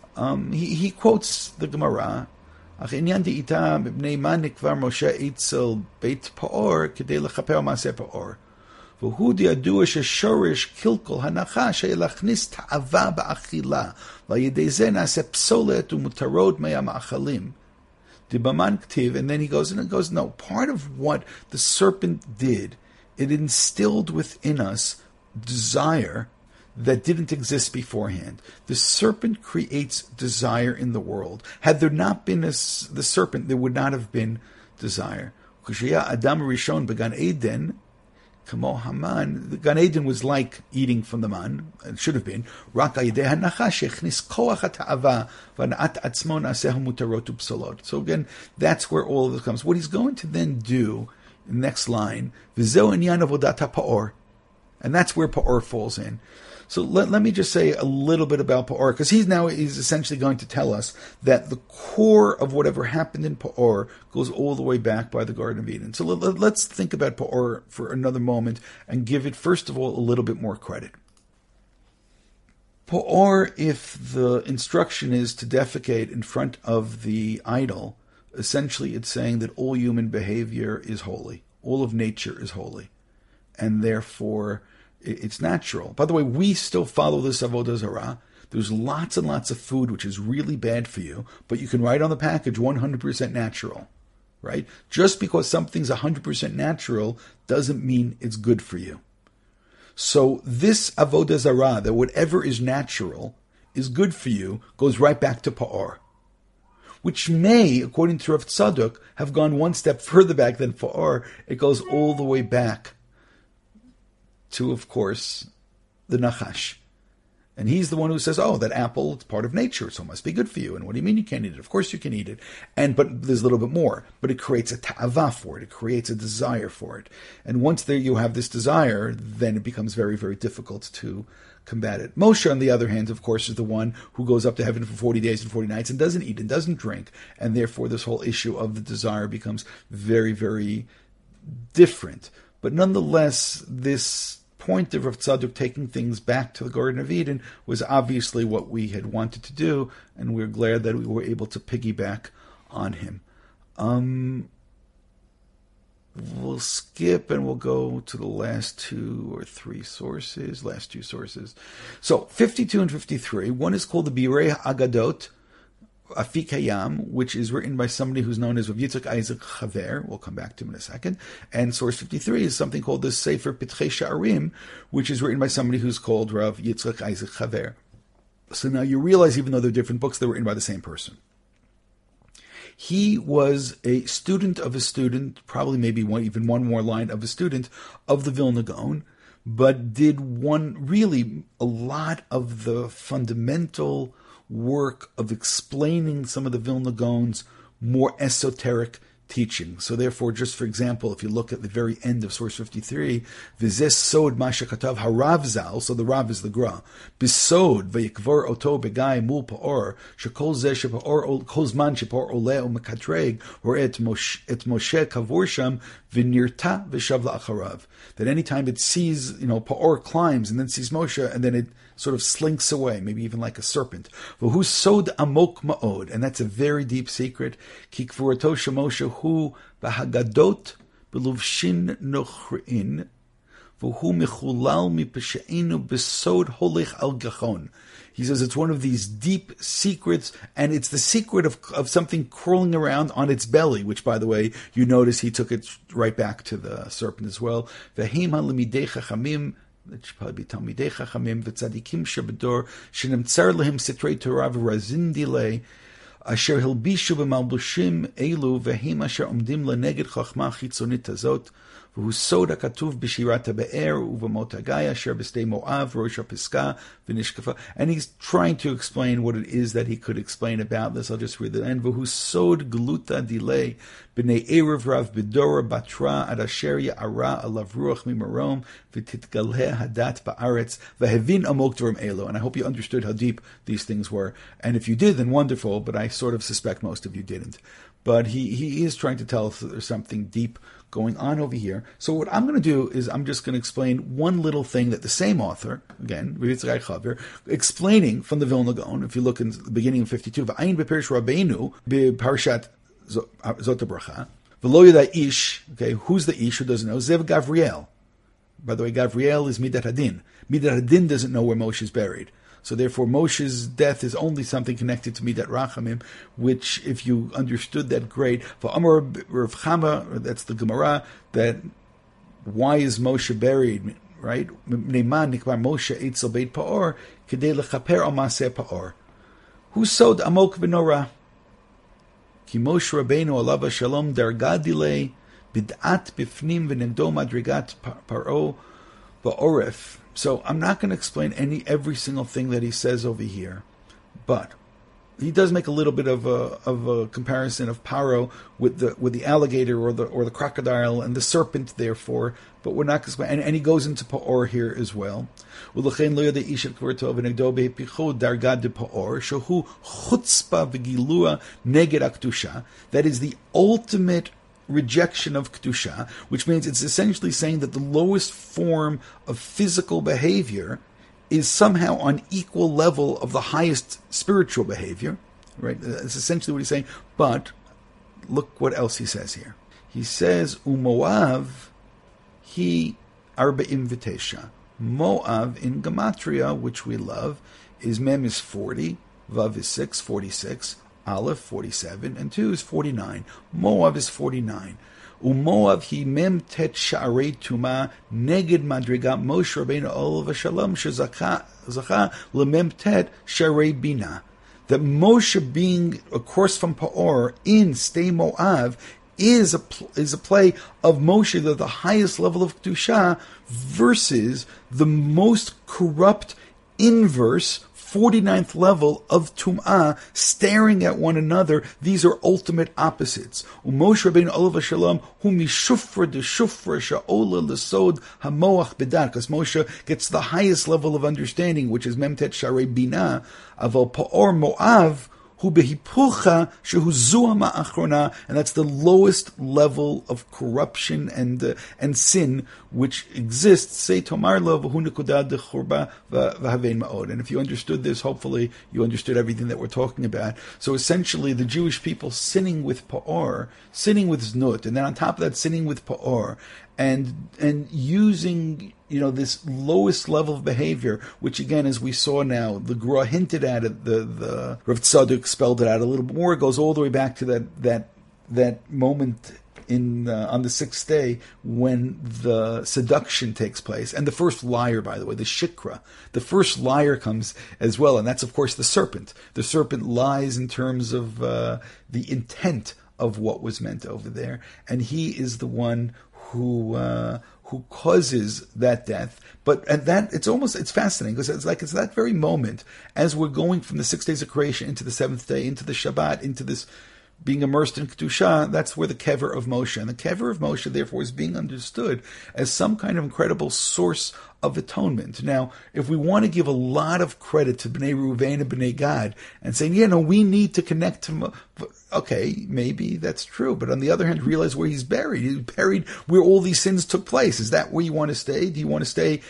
He quotes the Gemara, אך עניין דאיתה מפני מה נקבר משה אצל בית פאור כדי לכפר מעשה פאור. והוא ידוע ששורש קלקול הנחש היה להכניס תאווה באכילה, ועל ידי זה נעשה פסולת ומותרות מהמאכלים. דבמן כתיב, and then he goes, no, part of what the serpent did, it instilled within us desire that didn't exist beforehand. The serpent creates desire in the world. Had there not been the serpent, there would not have been desire. Adam Rishon began Eden, Kamo Haman. The Gan Eden was like eating from the man. It should have been. So again, that's where all of this comes. What he's going to then do, next line, and that's where Pa'or falls in. So let me just say a little bit about Pa'or, because he's essentially going to tell us that the core of whatever happened in Pa'or goes all the way back by the Garden of Eden. So let's think about Pa'or for another moment and give it, first of all, a little bit more credit. Pa'or, if the instruction is to defecate in front of the idol, essentially it's saying that all human behavior is holy. All of nature is holy. And therefore, it's natural. By the way, we still follow this Avodah Zarah. There's lots and lots of food which is really bad for you, but you can write on the package 100% natural, right? Just because something's 100% natural doesn't mean it's good for you. So this avodah zarah, that whatever is natural is good for you, goes right back to pa'or, which may, according to Rav Tzadok, have gone one step further back than pa'or. It goes all the way back to, of course, the Nachash. And he's the one who says, oh, that apple, it's part of nature, so it must be good for you. And what do you mean you can't eat it? Of course you can eat it. But there's a little bit more. But it creates a ta'ava for it. It creates a desire for it. And once there you have this desire, then it becomes very, very difficult to combat it. Moshe, on the other hand, of course, is the one who goes up to heaven for 40 days and 40 nights and doesn't eat and doesn't drink. And therefore this whole issue of the desire becomes very, very different. But nonetheless, this point of Rav Tzadok taking things back to the Garden of Eden was obviously what we had wanted to do, and we're glad that we were able to piggyback on him. We'll skip and we'll go to the last two sources. So 52 and 53, one is called the Birei Agadot, Afik Hayam, which is written by somebody who's known as Rav Yitzchak Isaac Chaver. We'll come back to him in a second. And source 53 is something called the Sefer Pitchei Sha'arim, which is written by somebody who's called Rav Yitzchak Isaac Chaver. So now you realize, even though they're different books, they were written by the same person. He was a student of a student, probably maybe even one more line of a student of the Vilna Gaon, but did a lot of the fundamental work of explaining some of the Vilna Gaon's more esoteric teaching. So therefore, just for example, if you look at the very end of source 53, V'zeh sod ma shekatav harav zal, so the Rav is the Gra, Bisod v'yikvor oto begai mul pa'or, shekol zeh shepa'or, kol zman shepa'or oleh u'mekatreg, or et Moshe kavor sham v'nirta v'shav la'acharav. That anytime it sees, Pa'or climbs and then sees Moshe, and then it sort of slinks away, maybe even like a serpent. V'hu sod amok ma'od, and that's a very deep secret. Ki kvorato shemoshe hu b'hagadot b'luvshin nochrein, v'hu mechulal mipeshe'enu b'sod holech al gachon. He says it's one of these deep secrets, and it's the secret of something crawling around on its belly, which, by the way, you notice he took it right back to the serpent as well. V'heim ha'lemidei chachamim, that should probably be Talmidei Chachamim, v'tzadikim shebedor, shenemtzer lehem sitrei Torah v'razin dilei, asher hilbishu b'malbushim elu, v'heim asher omdim leneged chachma chitzonit hazot, v'hu sod hakatuv b'shirat ha'be'er, u'v'mot haggai asher b'stei Moav, rosh ha'piska, v'nishkafa. And he's trying to explain what it is that he could explain about this. I'll just read the end. V'hu sod gluta dilei, b'nei erev rav b'dora batra, ad asher ya'ara alav ruach mimarom, v'titgaleh hadat ba'aretz, v'hevin amok dvarim elo. And I hope you understood how deep these things were. And if you did, then wonderful, but I sort of suspect most of you didn't. But he is trying to tell us that there's something deep going on over here. So what I'm going to do is I'm just going to explain one little thing that the same author, again, Rav Yitzchak Chaver, explaining from the Vilna Gaon. If you look in the beginning of 52, V'ayin b'perish Rabbeinu b'parashat Zot HaBracha, V'lo yada ish, okay, who's the ish who doesn't know? Zev Gavriel. By the way, Gavriel is Midat Hadin. Midat Hadin doesn't know where Moshe is buried. So therefore, Moshe's death is only something connected to Midat Rachamim, which, if you understood that, great. For Amar Rav Chama, that's the Gemara, that why is Moshe buried, right? Neiman nikbar Moshe eitzel beit Pa'or, kedei lechaper al maseh Pa'or. Hu sod amok v'nora. Ki Moshe Rabbeinu alav shalom darga dilei, bid'at bifnim v'negdo madrigat Paro ba'oref. So I'm not going to explain every single thing that he says over here, but he does make a little bit of a comparison of Paro with the alligator or the crocodile and the serpent. Therefore, but we're not going to explain. And he goes into Pa'or here as well. That is the ultimate rejection of Kedusha, which means it's essentially saying that the lowest form of physical behavior is somehow on equal level of the highest spiritual behavior, right? That's essentially what he's saying. But look what else he says here. He says, Umoav, he arba invitation. Moav in Gematria, which we love, is Mem is 40, Vav is 46, Aleph 47, and 2 is 49. Moav is 49. Umoav hi mem tet sha'arei tuma neged madriga Moshe Rabbeinu olav hashalom shezaka lemem tet sha'arei bina. That Moshe being a course from Pa'or in Stay Moav is a play of Moshe, the highest level of Kedusha, versus the most corrupt, inverse, 49th level of Tum'ah, staring at one another. These are ultimate opposites. Moshe Rabbeinu olav hashalom hu mishufra de shufra sha'ola l'sod hamoach b'dat, because Moshe gets the highest level of understanding, which is memtet sharei bina, aval Pa'or Moav hu behipucha shehu zua ma'achrona, and that's the lowest level of corruption and sin which exists. Say tomar lo v'hu nekudah dechurba v'havein ma'od. And if you understood this, hopefully you understood everything that we're talking about. So essentially, the Jewish people sinning with Pa'or, sinning with Znut, and then on top of that, sinning with Pa'or, and using this lowest level of behavior, which again, as we saw now, the Gra hinted at it, the Rav Tzadok spelled it out a little bit more. It goes all the way back to that moment on the sixth day when the seduction takes place, and the first liar, by the way, the shikra, the first liar comes as well, and that's of course the serpent. The serpent lies in terms of the intent of what was meant over there, and he is the one who causes that death. But at that, it's fascinating, because it's that very moment, as we're going from the 6 days of creation into the seventh day, into the Shabbat, into this being immersed in Kedusha, that's where the kever of Moshe. And the kever of Moshe, therefore, is being understood as some kind of incredible source of atonement. Now, if we want to give a lot of credit to Bnei Reuven and Bnei Gad and saying, we need to connect to okay, maybe that's true. But on the other hand, realize where he's buried. He's buried where all these sins took place. Is that where you want to stay? Do you want to stay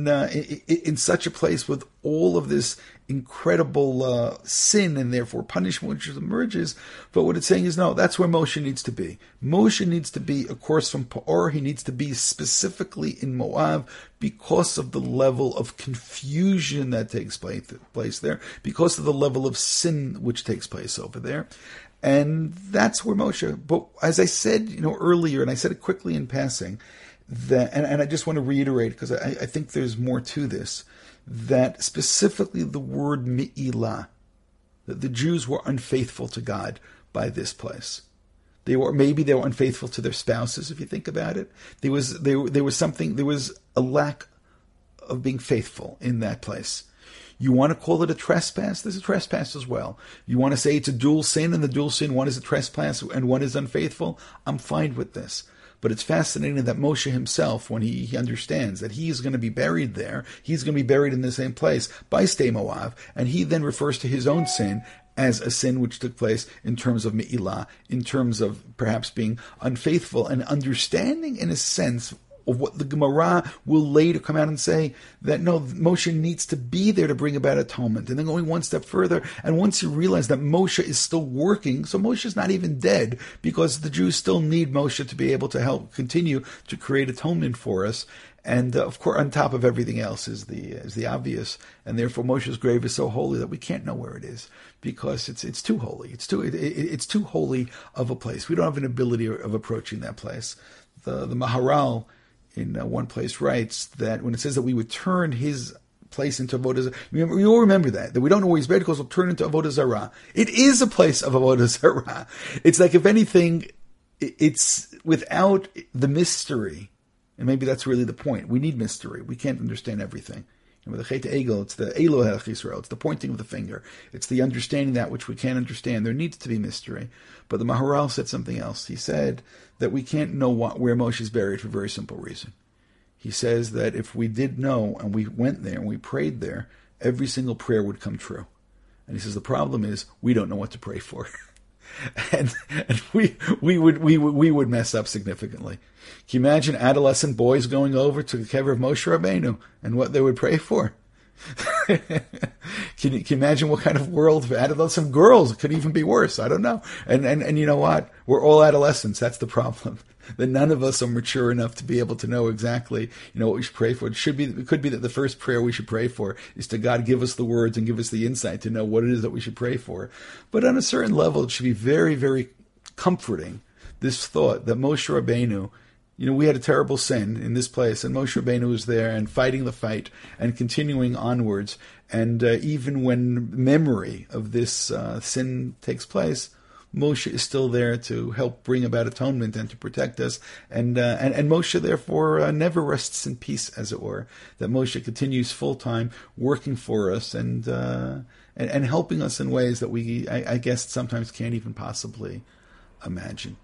in such a place with all of this incredible sin and therefore punishment which emerges? But what it's saying is, no, that's where Moshe needs to be. Moshe needs to be, of course, from Pa'or. He needs to be specifically in Moab because of the level of confusion that takes place there, because of the level of sin which takes place over there. And that's where Moshe, but as I said, earlier, and I said it quickly in passing, that, and I just want to reiterate, because I think there's more to this, that specifically the word mi'ilah, that the Jews were unfaithful to God by this place. They were unfaithful to their spouses, if you think about it. There was a lack of being faithful in that place. You want to call it a trespass? There's a trespass as well. You want to say it's a dual sin, and the dual sin, one is a trespass and one is unfaithful? I'm fine with this. But it's fascinating that Moshe himself, when he understands that he is going to be buried there, he's going to be buried in the same place by Stei Moav, and he then refers to his own sin as a sin which took place in terms of Me'ilah, in terms of perhaps being unfaithful, and understanding in a sense of what the Gemara will later come out and say, that no, Moshe needs to be there to bring about atonement. And then going one step further, and once you realize that Moshe is still working, so Moshe is not even dead, because the Jews still need Moshe to be able to help continue to create atonement for us. And of course, on top of everything else is the obvious, and therefore Moshe's grave is so holy that we can't know where it is, because it's too holy. It's too holy of a place. We don't have an ability of approaching that place. The Maharal in one place writes that when it says that we would turn his place into Avodah Zarah, you all remember that we don't know where he's buried because we'll turn into Avodah Zarah. It is a place of Avodah Zarah. It's like, if anything, it's without the mystery, and maybe that's really the point. We need mystery. We can't understand everything. With the Chet Egel, it's the Elohech Yisrael, it's the pointing of the finger, it's the understanding that which we can't understand. There needs to be mystery. But the Maharal said something else. He said that we can't know where Moshe is buried for a very simple reason. He says that if we did know and we went there and we prayed there, every single prayer would come true. And he says the problem is we don't know what to pray for. and we would mess up significantly. Can you imagine adolescent boys going over to the kever of Moshe Rabbeinu and what they would pray for? Can you imagine what kind of world for adolescent girls? It could even be worse. I don't know. And you know what? We're all adolescents. That's the problem. That none of us are mature enough to be able to know exactly, what we should pray for. It could be that the first prayer we should pray for is to God give us the words and give us the insight to know what it is that we should pray for. But on a certain level, it should be very, very comforting this thought that Moshe Rabbeinu, we had a terrible sin in this place, and Moshe Rabbeinu was there and fighting the fight and continuing onwards. And even when memory of this sin takes place, Moshe is still there to help bring about atonement and to protect us. And Moshe, therefore, never rests in peace, as it were. That Moshe continues full-time working for us and helping us in ways that we, I guess, sometimes can't even possibly imagine.